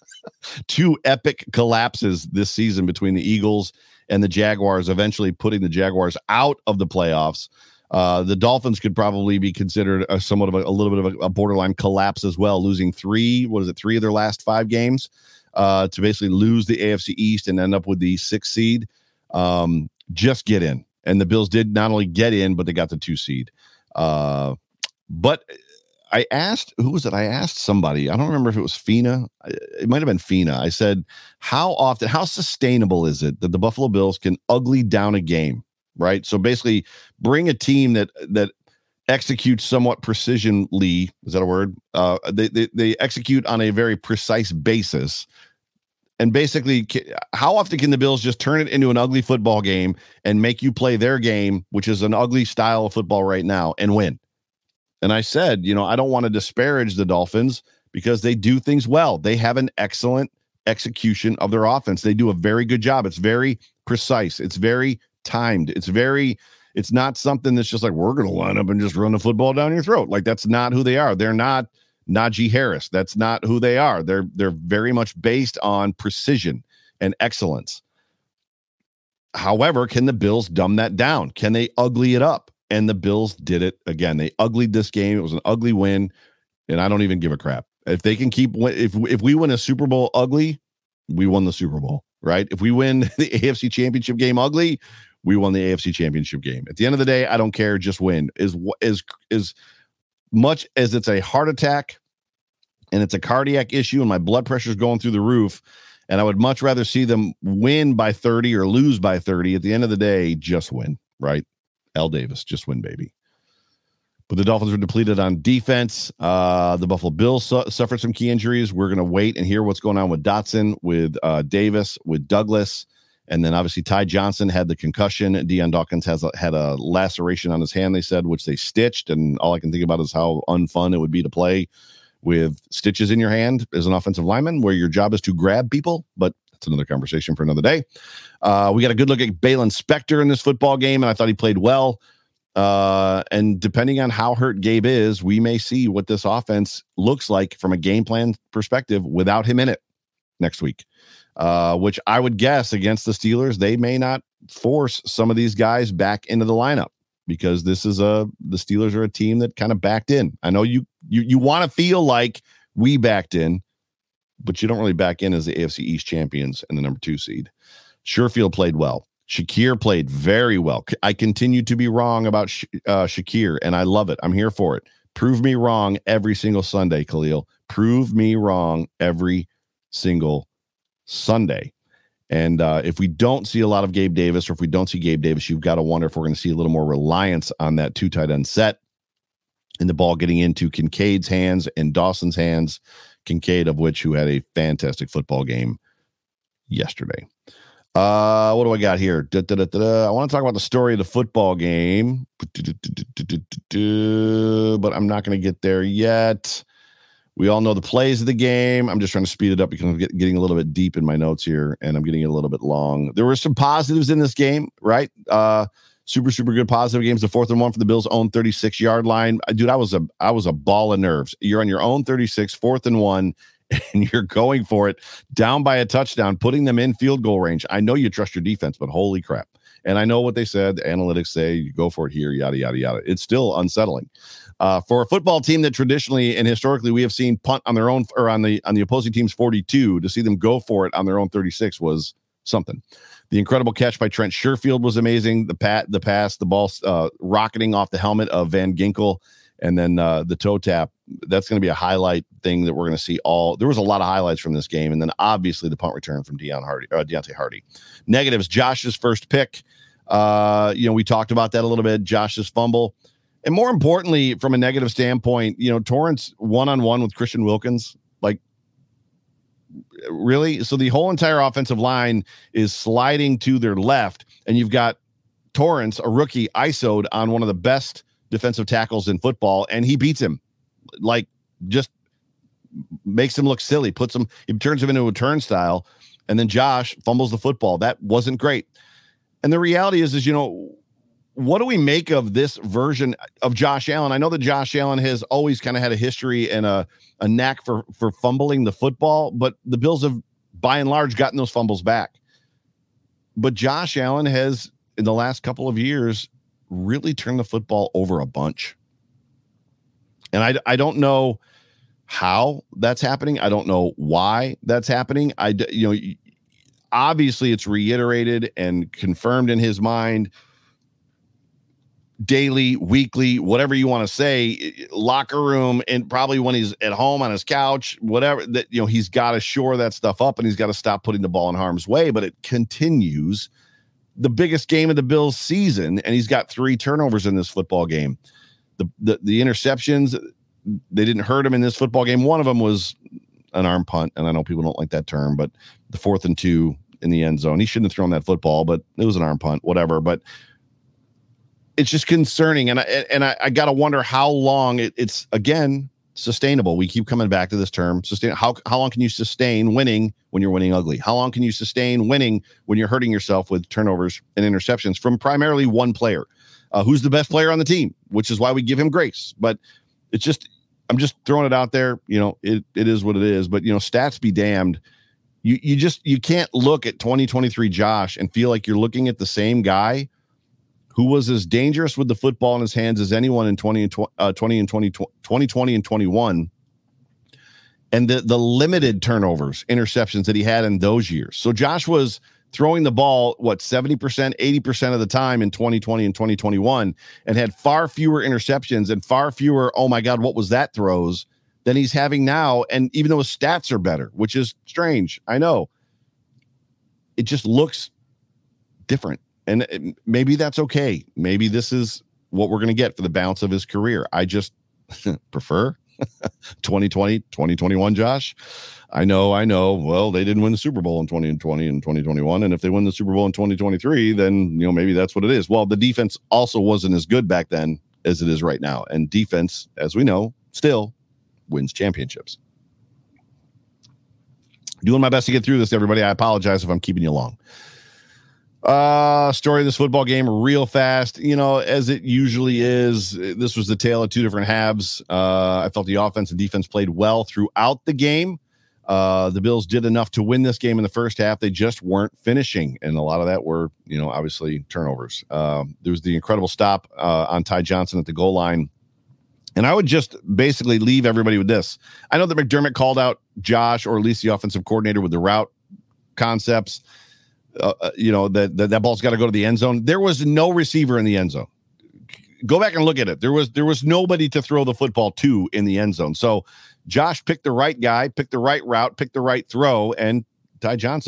Two epic collapses this season between the Eagles and the Jaguars, eventually putting the Jaguars out of the playoffs. Uh, the Dolphins could probably be considered a somewhat of a, a little bit of a, a borderline collapse as well, losing three, what is it, three of their last five games uh, to basically lose the A F C East and end up with the sixth seed. Um, just get in. And the Bills did not only get in, but they got the two seed. Uh, but I asked, who was it? I asked somebody, I don't remember if it was Fina. It might've been Fina. I said, how often, how sustainable is it that the Buffalo Bills can ugly down a game? Right. So basically bring a team that, that executes somewhat precisionly. Is that a word? Uh, they, they, they execute on a very precise basis. And basically, how often can the Bills just turn it into an ugly football game and make you play their game, which is an ugly style of football right now, and win? And I said, you know, I don't want to disparage the Dolphins because they do things well. They have an excellent execution of their offense. They do a very good job. It's very precise. It's very timed. It's very, it's not something that's just like, we're going to line up and just run the football down your throat. Like, that's not who they are. They're not Najee Harris. That's not who they are. They're, they're very much based on precision and excellence. However, can the Bills dumb that down? Can they ugly it up? And the Bills did it again. They uglied this game. It was an ugly win. And I don't even give a crap. If they can keep, if, if we win a Super Bowl ugly, we won the Super Bowl, right? If we win the A F C Championship game ugly, we won the A F C Championship game. At the end of the day, I don't care. Just win. Is is as much as it's a heart attack and it's a cardiac issue and my blood pressure is going through the roof, and I would much rather see them win by thirty or lose by thirty. At the end of the day, just win, right? Al Davis, just win, baby. But the Dolphins were depleted on defense. Uh, the Buffalo Bills su- suffered some key injuries. We're going to wait and hear what's going on with Dotson, with uh, Davis, with Douglas. And then obviously Ty Johnson had the concussion. Deion Dawkins has a, had a laceration on his hand, they said, which they stitched. And all I can think about is how unfun it would be to play with stitches in your hand as an offensive lineman, where your job is to grab people. But that's another conversation for another day. Uh, we got a good look at Balen Spector in this football game, and I thought he played well. Uh, and depending on how hurt Gabe is, we may see what this offense looks like from a game plan perspective without him in it next week. Uh, which I would guess against the Steelers, they may not force some of these guys back into the lineup, because this is a, the Steelers are a team that kind of backed in. I know you, you, you want to feel like we backed in, but you don't really back in as the A F C East champions and the number two seed. Sherfield played well. Shakir played very well. I continue to be wrong about Sh- uh, Shakir, and I love it. I'm here for it. Prove me wrong every single Sunday, Khalil. Prove me wrong every single Sunday. And uh, if we don't see a lot of Gabe Davis, or if we don't see Gabe Davis, you've got to wonder if we're going to see a little more reliance on that two tight end set and the ball getting into Kincaid's hands and Dawson's hands. Kincaid, of which who had a fantastic football game yesterday. Uh, what do I got here? Da, da, da, da, da. I want to talk about the story of the football game, but I'm not going to get there yet. We all know the plays of the game. I'm just trying to speed it up because I'm get, getting a little bit deep in my notes here, and I'm getting it a little bit long. There were some positives in this game, right? Uh, super, super good positive games. The fourth and one for the Bills' own thirty-six yard line. Dude, I was a I was a ball of nerves. You're on your own thirty-six, fourth and one, and you're going for it, down by a touchdown, putting them in field goal range. I know you trust your defense, but holy crap. And I know what they said. The analytics say you go for it here, yada, yada, yada. It's still unsettling. Uh, for a football team that traditionally and historically we have seen punt on their own or on the on the opposing team's forty-two, to see them go for it on their own thirty-six was something. The incredible catch by Trent Sherfield was amazing. The pat, the pass, the ball uh, rocketing off the helmet of Van Ginkel, and then uh, the toe tap. That's going to be a highlight thing that we're going to see all. There was a lot of highlights from this game, and then obviously the punt return from Deon Hardy, uh, Deontay Hardy. Negatives: Josh's first pick. Uh, you know, we talked about that a little bit. Josh's fumble. And more importantly, from a negative standpoint, you know, Torrance one-on-one with Christian Wilkins, like, really? So the whole entire offensive line is sliding to their left, and you've got Torrance, a rookie, I S O'd on one of the best defensive tackles in football, and he beats him. Like, just makes him look silly, puts him, he turns him into a turnstile, and then Josh fumbles the football. That wasn't great. And the reality is, is, you know, what do we make of this version of Josh Allen? I know that Josh Allen has always kind of had a history and a, a knack for, for fumbling the football, but the Bills have by and large gotten those fumbles back. But Josh Allen has, in the last couple of years, really turned the football over a bunch. And I, I don't know how that's happening. I don't know why that's happening. I, you know, obviously it's reiterated and confirmed in his mind daily, weekly, whatever you want to say, locker room, and probably when he's at home on his couch, whatever, that, you know, he's got to shore that stuff up, and he's got to stop putting the ball in harm's way. But it continues. The biggest game of the Bills season, and he's got three turnovers in this football game. The, the the interceptions, they didn't hurt him in this football game. One of them was an arm punt, and I know people don't like that term, but the fourth and two in the end zone, he shouldn't have thrown that football, but it was an arm punt, whatever. But it's just concerning, and I and I, I got to wonder how long it, it's again sustainable. We keep coming back to this term, sustain. How how long can you sustain winning when you're winning ugly? How long can you sustain winning when you're hurting yourself with turnovers and interceptions from primarily one player, uh, who's the best player on the team? Which is why we give him grace. But it's just, I'm just throwing it out there. You know, it it is what it is. But you know, stats be damned. You you just you can't look at twenty twenty-three Josh and feel like you're looking at the same guy who was as dangerous with the football in his hands as anyone in twenty and twenty, uh, twenty and twenty, twenty twenty and twenty-one, and the the limited turnovers, interceptions that he had in those years. So Josh was throwing the ball, what, seventy percent, eighty percent of the time in twenty twenty and twenty twenty-one, and had far fewer interceptions and far fewer, oh my God, what was that, throws than he's having now. And even though his stats are better, which is strange, I know, it just looks different. And it, maybe that's okay. Maybe this is what we're going to get for the balance of his career. I just prefer twenty twenty, twenty twenty-one Josh. I know, I know. Well, they didn't win the Super Bowl in twenty twenty and twenty twenty-one. And if they win the Super Bowl in twenty twenty-three, then, you know, maybe that's what it is. Well, the defense also wasn't as good back then as it is right now. And defense, as we know, still wins championships. Doing my best to get through this, everybody. I apologize if I'm keeping you long. Uh, story of this football game real fast. You know, as it usually is, this was the tale of two different halves. Uh, I felt the offense and defense played well throughout the game. Uh, the Bills did enough to win this game in the first half. They just weren't finishing. And a lot of that were, you know, obviously turnovers. Um, there was the incredible stop uh, on Ty Johnson at the goal line. And I would just basically leave everybody with this. I know that McDermott called out Josh, or at least the offensive coordinator, with the route concepts. Uh, you know, that, that that ball's got to go to the end zone. There was no receiver in the end zone. Go back and look at it. There was there was nobody to throw the football to in the end zone. So Josh picked the right guy, picked the right route, picked the right throw, and Ty Johnson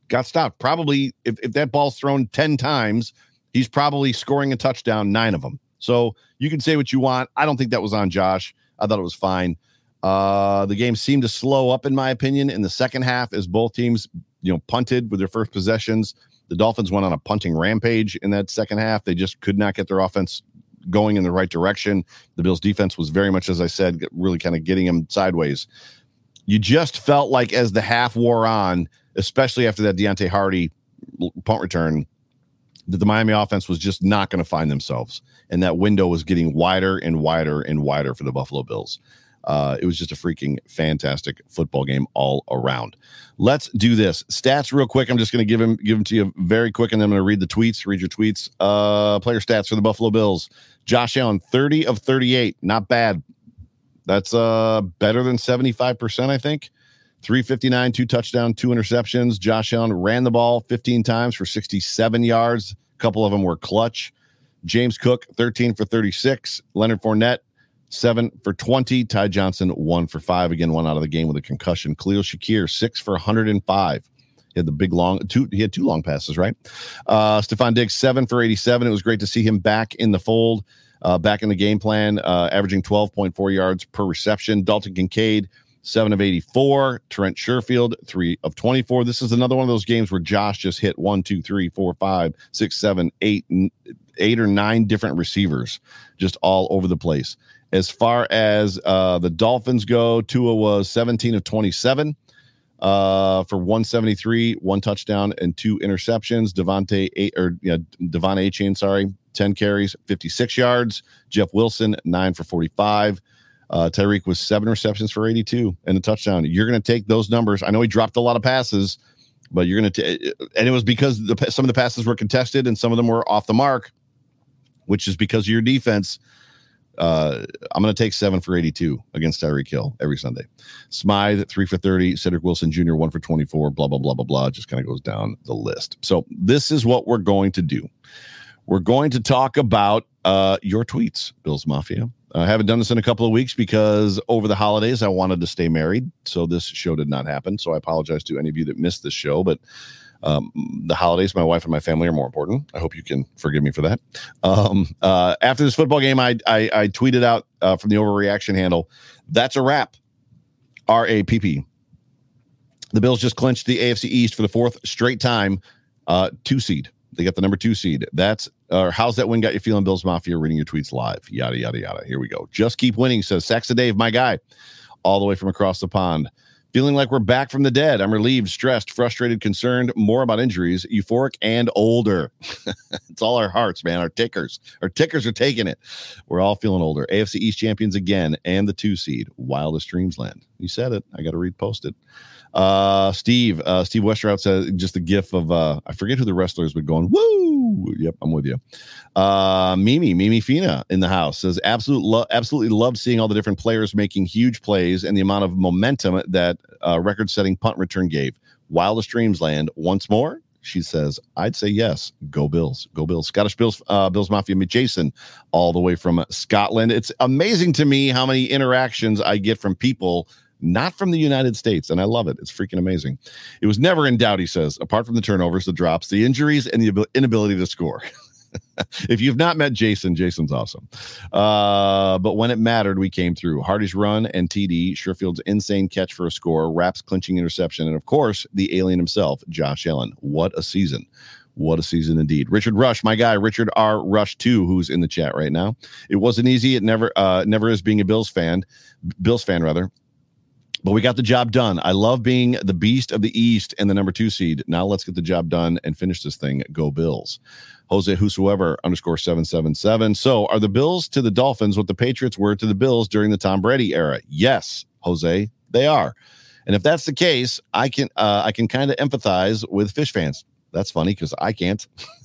got stopped. Probably if, if that ball's thrown ten times, he's probably scoring a touchdown, nine of them. So you can say what you want. I don't think that was on Josh. I thought it was fine. Uh, the game seemed to slow up, in my opinion, in the second half as both teams, you know, punted with their first possessions. The Dolphins went on a punting rampage in that second half. They just could not get their offense going in the right direction. The Bills defense was very much, as I said, really kind of getting them sideways. You just felt like as the half wore on, especially after that Deontay Hardy punt return, that the Miami offense was just not going to find themselves. And that window was getting wider and wider and wider for the Buffalo Bills. Uh, it was just a freaking fantastic football game all around. Let's do this. Stats real quick. I'm just going to give them give them to you very quick, and then I'm going to read the tweets, read your tweets. Uh, player stats for the Buffalo Bills. Josh Allen, thirty of thirty-eight. Not bad. That's uh, better than seventy-five percent, I think. three fifty-nine, two touchdowns, two interceptions. Josh Allen ran the ball fifteen times for sixty-seven yards. A couple of them were clutch. James Cook, thirteen for thirty-six. Leonard Fournette, seven for twenty. Ty Johnson, one for five. Again, one out of the game with a concussion. Khalil Shakir, six for one hundred five. He had the big long two. He had two long passes, right? Uh, Stephon Diggs, seven for eighty-seven. It was great to see him back in the fold, uh, back in the game plan, uh, averaging twelve point four yards per reception. Dalton Kincaid, seven of eighty-four. Trent Sherfield, three of twenty-four. This is another one of those games where Josh just hit one, two, three, four, five, six, seven, eight, eight or nine different receivers, just all over the place. As far as uh, the Dolphins go, Tua was seventeen of twenty-seven uh, for one seventy-three, one touchdown and two interceptions. Devontae eight, or you know, Devon Achane, sorry, ten carries, fifty-six yards. Jeff Wilson, nine for forty-five. Uh, Tyreek was seven receptions for eighty-two and a touchdown. You're going to take those numbers. I know he dropped a lot of passes, but you're going to, and it was because the, some of the passes were contested and some of them were off the mark, which is because of your defense. Uh, I'm going to take seven for eighty-two against Tyreek Hill every Sunday. Smythe, three for thirty. Cedric Wilson Junior, one for twenty-four. Blah, blah, blah, blah, blah. Just kind of goes down the list. So this is what we're going to do. We're going to talk about uh, your tweets, Bills Mafia. I haven't done this in a couple of weeks because over the holidays I wanted to stay married, so this show did not happen. So I apologize to any of you that missed this show, but um, the holidays, my wife and my family are more important. I hope you can forgive me for that. Um, uh, after this football game, I I, I tweeted out uh, from the Overreaction handle, "That's a wrap." R A P P. The Bills just clinched the A F C East for the fourth straight time, uh, two seed. They got the number two seed. That's uh, how's that win got you feeling, Bills Mafia? Reading your tweets live. Yada, yada, yada. Here we go. Just keep winning, says Saxa Dave, my guy, all the way from across the pond. Feeling like we're back from the dead. I'm relieved, stressed, frustrated, concerned, more about injuries, euphoric, and older. It's all our hearts, man. Our tickers. Our tickers are taking it. We're all feeling older. A F C East champions again, and the two seed. Wildest Dreams land. You said it. I got to repost it. Uh, Steve, uh, Steve Westerhout said just the gif of, uh, I forget who the wrestler is, but going, woo. Yep. I'm with you. Uh, Mimi, Mimi Fina in the house says, absolute lo- absolutely loved seeing all the different players making huge plays and the amount of momentum that uh, record setting punt return gave. Wildest Dreams land once more. She says, I'd say yes. Go Bills. Go Bills. Scottish Bills, uh, Bills Mafia, Jason, all the way from Scotland. It's amazing to me how many interactions I get from people not from the United States, and I love it. It's freaking amazing. It was never in doubt, he says, apart from the turnovers, the drops, the injuries, and the inability to score. If you've not met Jason, Jason's awesome. Uh, but when it mattered, we came through. Hardy's run and T D, Sherfield's insane catch for a score, Rapp's clinching interception, and of course, the alien himself, Josh Allen. What a season. What a season indeed. Richard Rush, my guy, Richard R. Rush two, who's in the chat right now. It wasn't easy. It never, uh, never is being a Bills fan, Bills fan rather. But we got the job done. I love being the beast of the East and the number two seed. Now let's get the job done and finish this thing. Go Bills. Jose Whosoever underscore seven seven seven. So are the Bills to the Dolphins what the Patriots were to the Bills during the Tom Brady era? Yes, Jose, they are. And if that's the case, I can uh, I can kind of empathize with Fish fans. That's funny because I can't.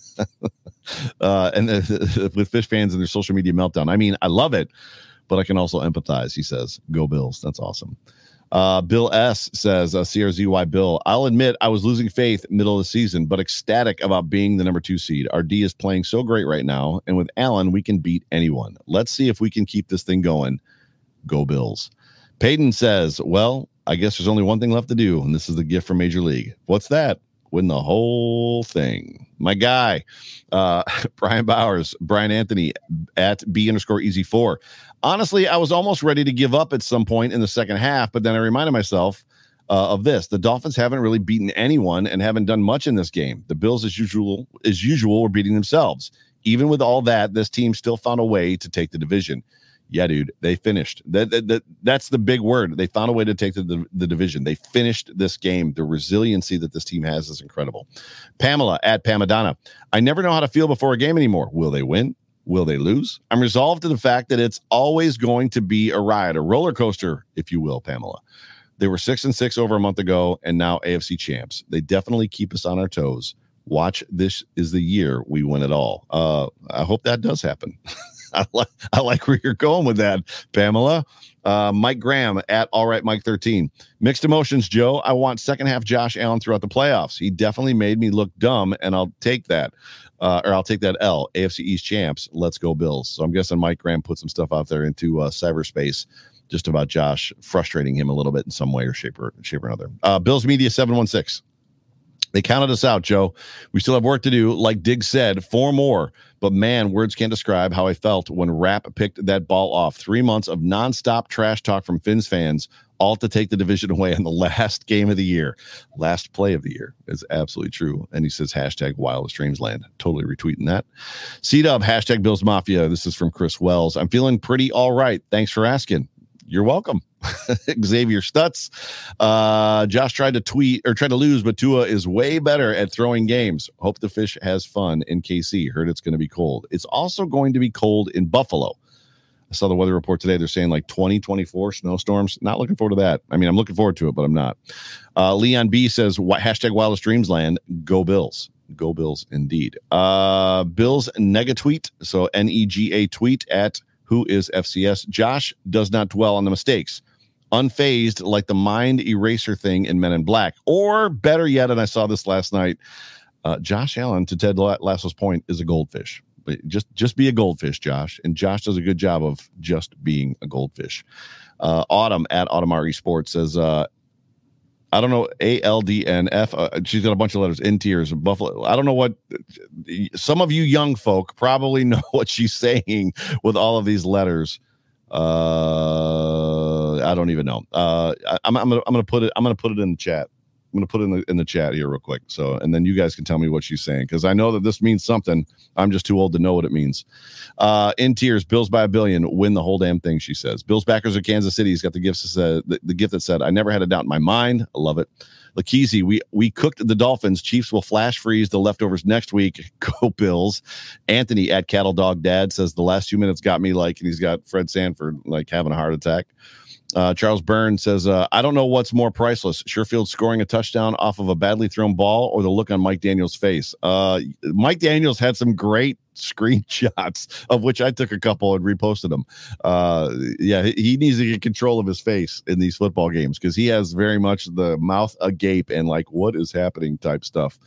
uh, and uh, with Fish fans and their social media meltdown. I mean, I love it, but I can also empathize. He says, go Bills. That's awesome. Uh, Bill S. says, uh, C R Z Y Bill, I'll admit I was losing faith middle of the season, but ecstatic about being the number two seed. Our D is playing so great right now, and with Allen, we can beat anyone. Let's see if we can keep this thing going. Go Bills. Peyton says, well, I guess there's only one thing left to do, and this is the gift from Major League. What's that? Win the whole thing. My guy, uh, Brian Bowers, Brian Anthony at B underscore easy four. Honestly, I was almost ready to give up at some point in the second half, but then I reminded myself uh, of this. The Dolphins haven't really beaten anyone and haven't done much in this game. The Bills, as usual, as usual, were beating themselves. Even with all that, this team still found a way to take the division. Yeah, dude, they finished. That, that, that That's the big word. They found a way to take the, the, the division. They finished this game. The resiliency that this team has is incredible. Pamela at Pamadonna. I never know how to feel before a game anymore. Will they win? Will they lose? I'm resolved to the fact that it's always going to be a ride, a roller coaster, if you will, Pamela. They were six and six over a month ago, and now A F C champs. They definitely keep us on our toes. Watch, this is the year we win it all. Uh, I hope that does happen. I like I like where you're going with that, Pamela. Uh, Mike Graham at All Right Mike thirteen. Mixed emotions, Joe. I want second half Josh Allen throughout the playoffs. He definitely made me look dumb, and I'll take that. Uh, or I'll take that L. A F C East champs. Let's go Bills. So I'm guessing Mike Graham put some stuff out there into uh, cyberspace just about Josh, frustrating him a little bit in some way or shape or, shape or another. Uh, Bills Media seven one six. They counted us out, Joe. We still have work to do. Like Diggs said, four more. But man, words can't describe how I felt when Rapp picked that ball off. Three months of nonstop trash talk from Fins fans, all to take the division away in the last game of the year. Last play of the year is absolutely true. And he says, hashtag Wildest Dreams Land. Totally retweeting that. C-Dub, hashtag Bills Mafia. This is from Chris Wells. I'm feeling pretty all right. Thanks for asking. You're welcome. Xavier Stutz. Uh, Josh tried to tweet or tried to lose, but Tua is way better at throwing games. Hope the fish has fun in K C. Heard it's going to be cold. It's also going to be cold in Buffalo. I saw the weather report today. They're saying like twenty, twenty-four snowstorms. Not looking forward to that. I mean, I'm looking forward to it, but I'm not. Uh, Leon B says, hashtag Wildest Dreams Land. Go Bills. Go Bills indeed. Uh, Bills nega tweet. So N E G A tweet at Who is F C S? Josh does not dwell on the mistakes. Unfazed like the mind eraser thing in Men in Black. Or better yet, and I saw this last night, uh, Josh Allen, to Ted Lasso's point, is a goldfish. Just just be a goldfish, Josh. And Josh does a good job of just being a goldfish. Uh, Autumn at Autumn R E Sports says, uh, I don't know, A L D N F. Uh, she's got a bunch of letters. In tears. Buffalo. I don't know what. Some of you young folk probably know what she's saying with all of these letters. Uh, I don't even know. Uh, I, I'm I'm gonna I'm gonna put it I'm gonna put it in the chat. I'm gonna put it in the in the chat here real quick. So and then you guys can tell me what she's saying because I know that this means something. I'm just too old to know what it means. Uh, in tears, Bills by a billion, win the whole damn thing. She says. Bills backers of Kansas City. He's got the gifts that said the, the gift that said I never had a doubt in my mind. I love it. Lakeezy, we we cooked the Dolphins. Chiefs will flash freeze the leftovers next week. Go Bills. Anthony at Cattle Dog Dad says the last two minutes got me like, and he's got Fred Sanford like having a heart attack. Uh, Charles Byrne says, uh, I don't know what's more priceless, Sherfield scoring a touchdown off of a badly thrown ball or the look on Mike Daniels' face. Uh, Mike Daniels had some great screenshots, of which I took a couple and reposted them. Uh, yeah, he needs to get control of his face in these football games because he has very much the mouth agape and like, what is happening type stuff.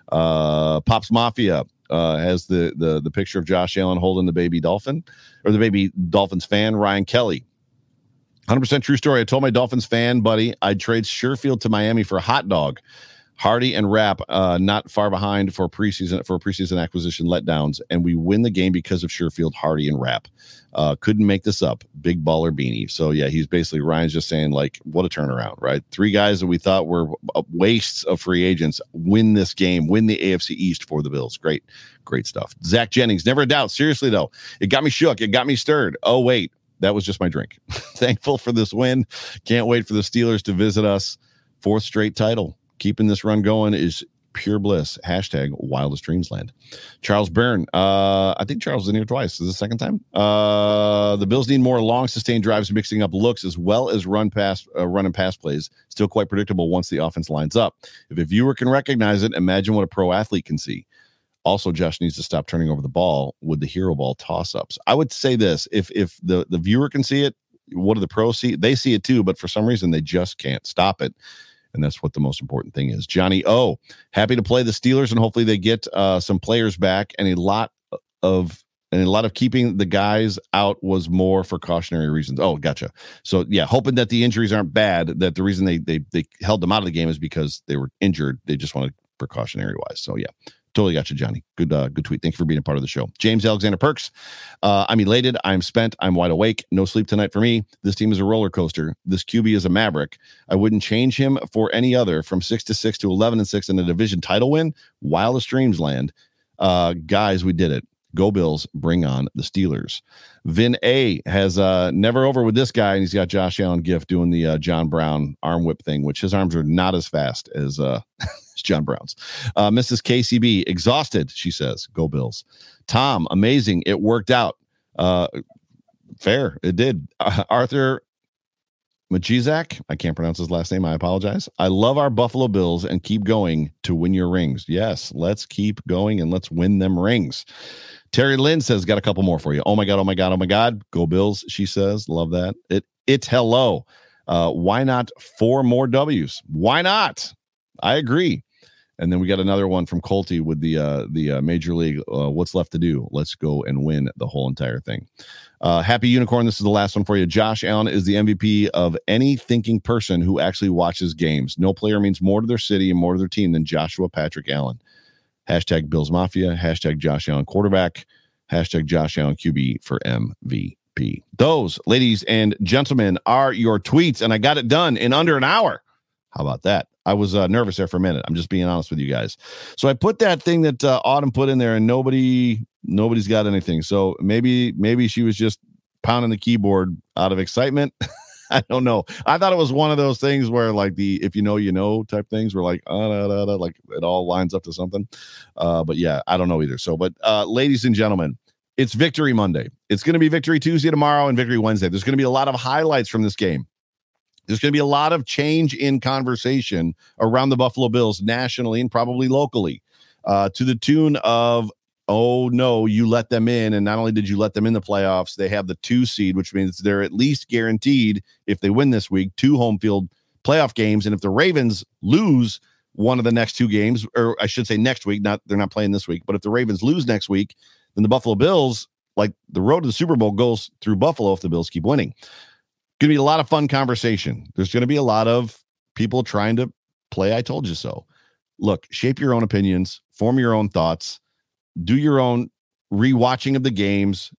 Uh, Pops Mafia uh, has the, the, the picture of Josh Allen holding the baby dolphin or the baby Dolphins fan, Ryan Kelly. one hundred percent true story. I told my Dolphins fan buddy I'd trade Sherfield to Miami for a hot dog. Hardy and Rapp uh, not far behind for preseason for preseason acquisition letdowns, and we win the game because of Sherfield, Hardy, and Rapp. Uh, couldn't make this up. Big baller beanie. So yeah, he's basically Ryan's just saying like, what a turnaround, right? Three guys that we thought were wastes of free agents win this game, win the A F C East for the Bills. Great, great stuff. Zach Jennings, never a doubt. Seriously though, it got me shook. It got me stirred. Oh wait. That was just my drink. Thankful for this win. Can't wait for the Steelers to visit us. Fourth straight title. Keeping this run going is pure bliss. Hashtag Wildest Dreams Land. Charles Byrne. Uh, I think Charles was in here twice. This is the second time. Uh, the Bills need more long sustained drives, mixing up looks as well as run pass, uh, run and pass plays. Still quite predictable once the offense lines up. If a viewer can recognize it, imagine what a pro athlete can see. Also, Josh needs to stop turning over the ball with the hero ball toss-ups. I would say this, if if the, the viewer can see it, what do the pros see? They see it too, but for some reason they just can't stop it. And that's what the most important thing is. Johnny O, happy to play the Steelers, and hopefully they get uh, some players back. And a lot of and a lot of keeping the guys out was more for cautionary reasons. Oh, gotcha. So yeah, hoping that the injuries aren't bad. That the reason they they they held them out of the game is because they were injured. They just want to precautionary wise. So yeah, totally got you, Johnny. Good, uh, good tweet. Thank you for being a part of the show. James Alexander Perks. Uh, I'm elated. I'm spent. I'm wide awake. No sleep tonight for me. This team is a roller coaster. This Q B is a maverick. I wouldn't change him for any other. From six to six to eleven and six in a division title win. Wildest dreams land. Uh, guys, we did it. Go Bills, bring on the Steelers. Vin A has uh, never over with this guy, and he's got Josh Allen Gift doing the uh, John Brown arm whip thing, which his arms are not as fast as uh, John Brown's. Uh, Missus K C B, exhausted, she says. Go Bills. Tom, amazing. It worked out. Uh, fair, it did. Uh, Arthur Majizak, I can't pronounce his last name. I apologize. I love our Buffalo Bills and keep going to win your rings. Yes, let's keep going and let's win them rings. Terry Lynn says, got a couple more for you. Oh my God, oh my God, oh my God. Go Bills, she says. Love that. It It's hello. Uh, why not four more W's? Why not? I agree. And then we got another one from Colty with the uh, the uh, Major League. Uh, what's left to do? Let's go and win the whole entire thing. Uh, Happy Unicorn, this is the last one for you. Josh Allen is the M V P of any thinking person who actually watches games. No player means more to their city and more to their team than Joshua Patrick Allen. Hashtag Bills Mafia, hashtag Josh Allen quarterback, hashtag Josh Allen Q B for M V P. Those, ladies and gentlemen, are your tweets, and I got it done in under an hour. How about that? I was uh, nervous there for a minute. I'm just being honest with you guys. So I put that thing that uh, Autumn put in there, and nobody, nobody's got anything. So maybe, maybe she was just pounding the keyboard out of excitement. I don't know. I thought it was one of those things where, like, the if you know, you know type things were like, uh, da, da, da, like it all lines up to something. Uh, but yeah, I don't know either. So, but uh, ladies and gentlemen, it's Victory Monday. It's going to be Victory Tuesday tomorrow and Victory Wednesday. There's going to be a lot of highlights from this game. There's going to be a lot of change in conversation around the Buffalo Bills nationally and probably locally uh, to the tune of, oh, no, you let them in. And not only did you let them in the playoffs, they have the two seed, which means they're at least guaranteed, if they win this week, two home field playoff games. And if the Ravens lose one of the next two games, or I should say next week, not they're not playing this week, but if the Ravens lose next week, then the Buffalo Bills, like the road to the Super Bowl goes through Buffalo if the Bills keep winning. Going to be a lot of fun conversation. There's going to be a lot of people trying to play I told you so. Look, shape your own opinions, form your own thoughts, do your own rewatching of the games,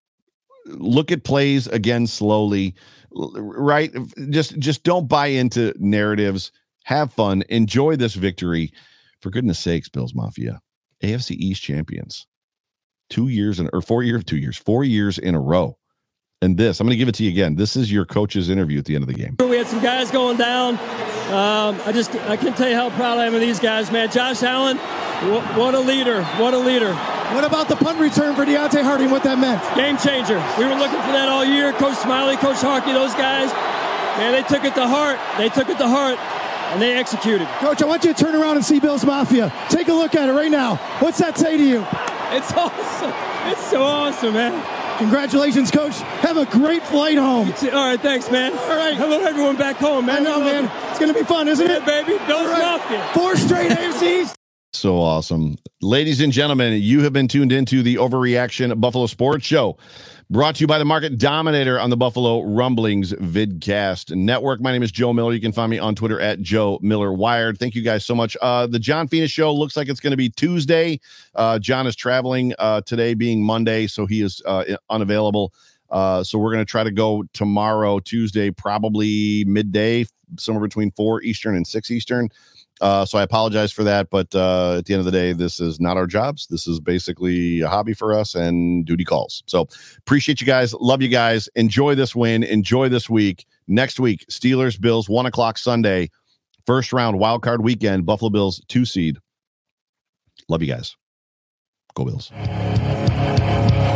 look at plays again slowly, right? Just just don't buy into narratives. Have fun. Enjoy this victory. For goodness sakes, Bills Mafia, A F C East champions. Two years in, or four years, two years, four years in a row. And this, I'm going to give it to you again. This is your coach's interview at the end of the game. We had some guys going down. Um, I just, I can't tell you how proud I am of these guys, man. Josh Allen, wh- what a leader. What a leader. What about the punt return for Deontay Harding, what that meant? Game changer. We were looking for that all year. Coach Smiley, Coach Harkey, those guys, man, they took it to heart. They took it to heart, and they executed. Coach, I want you to turn around and see Bills Mafia. Take a look at it right now. What's that say to you? It's awesome. It's so awesome, man. Congratulations, Coach. Have a great flight home. All right, thanks, man. All right. Hello, everyone back home, man. I know, man. It's going to be fun, isn't yeah, it? baby. Bills Mafia. Four straight A F Cs. So awesome. Ladies and gentlemen, you have been tuned into the Overreaction Buffalo Sports Show, brought to you by the Market Dominator on the Buffalo Rumblings Vidcast Network. My name is Joe Miller. You can find me on Twitter at Joe Miller Wired. Thank you guys so much. Uh, the John Fina Show looks like it's going to be Tuesday. Uh, John is traveling uh, today being Monday, so he is uh, unavailable. Uh, so we're going to try to go tomorrow, Tuesday, probably midday, somewhere between four Eastern and six Eastern. Uh, so I apologize for that, but uh, at the end of the day, this is not our jobs. This is basically a hobby for us and duty calls. So appreciate you guys. Love you guys. Enjoy this win. Enjoy this week. Next week, Steelers, Bills, one o'clock Sunday, first round wild card weekend, Buffalo Bills, two seed. Love you guys. Go Bills.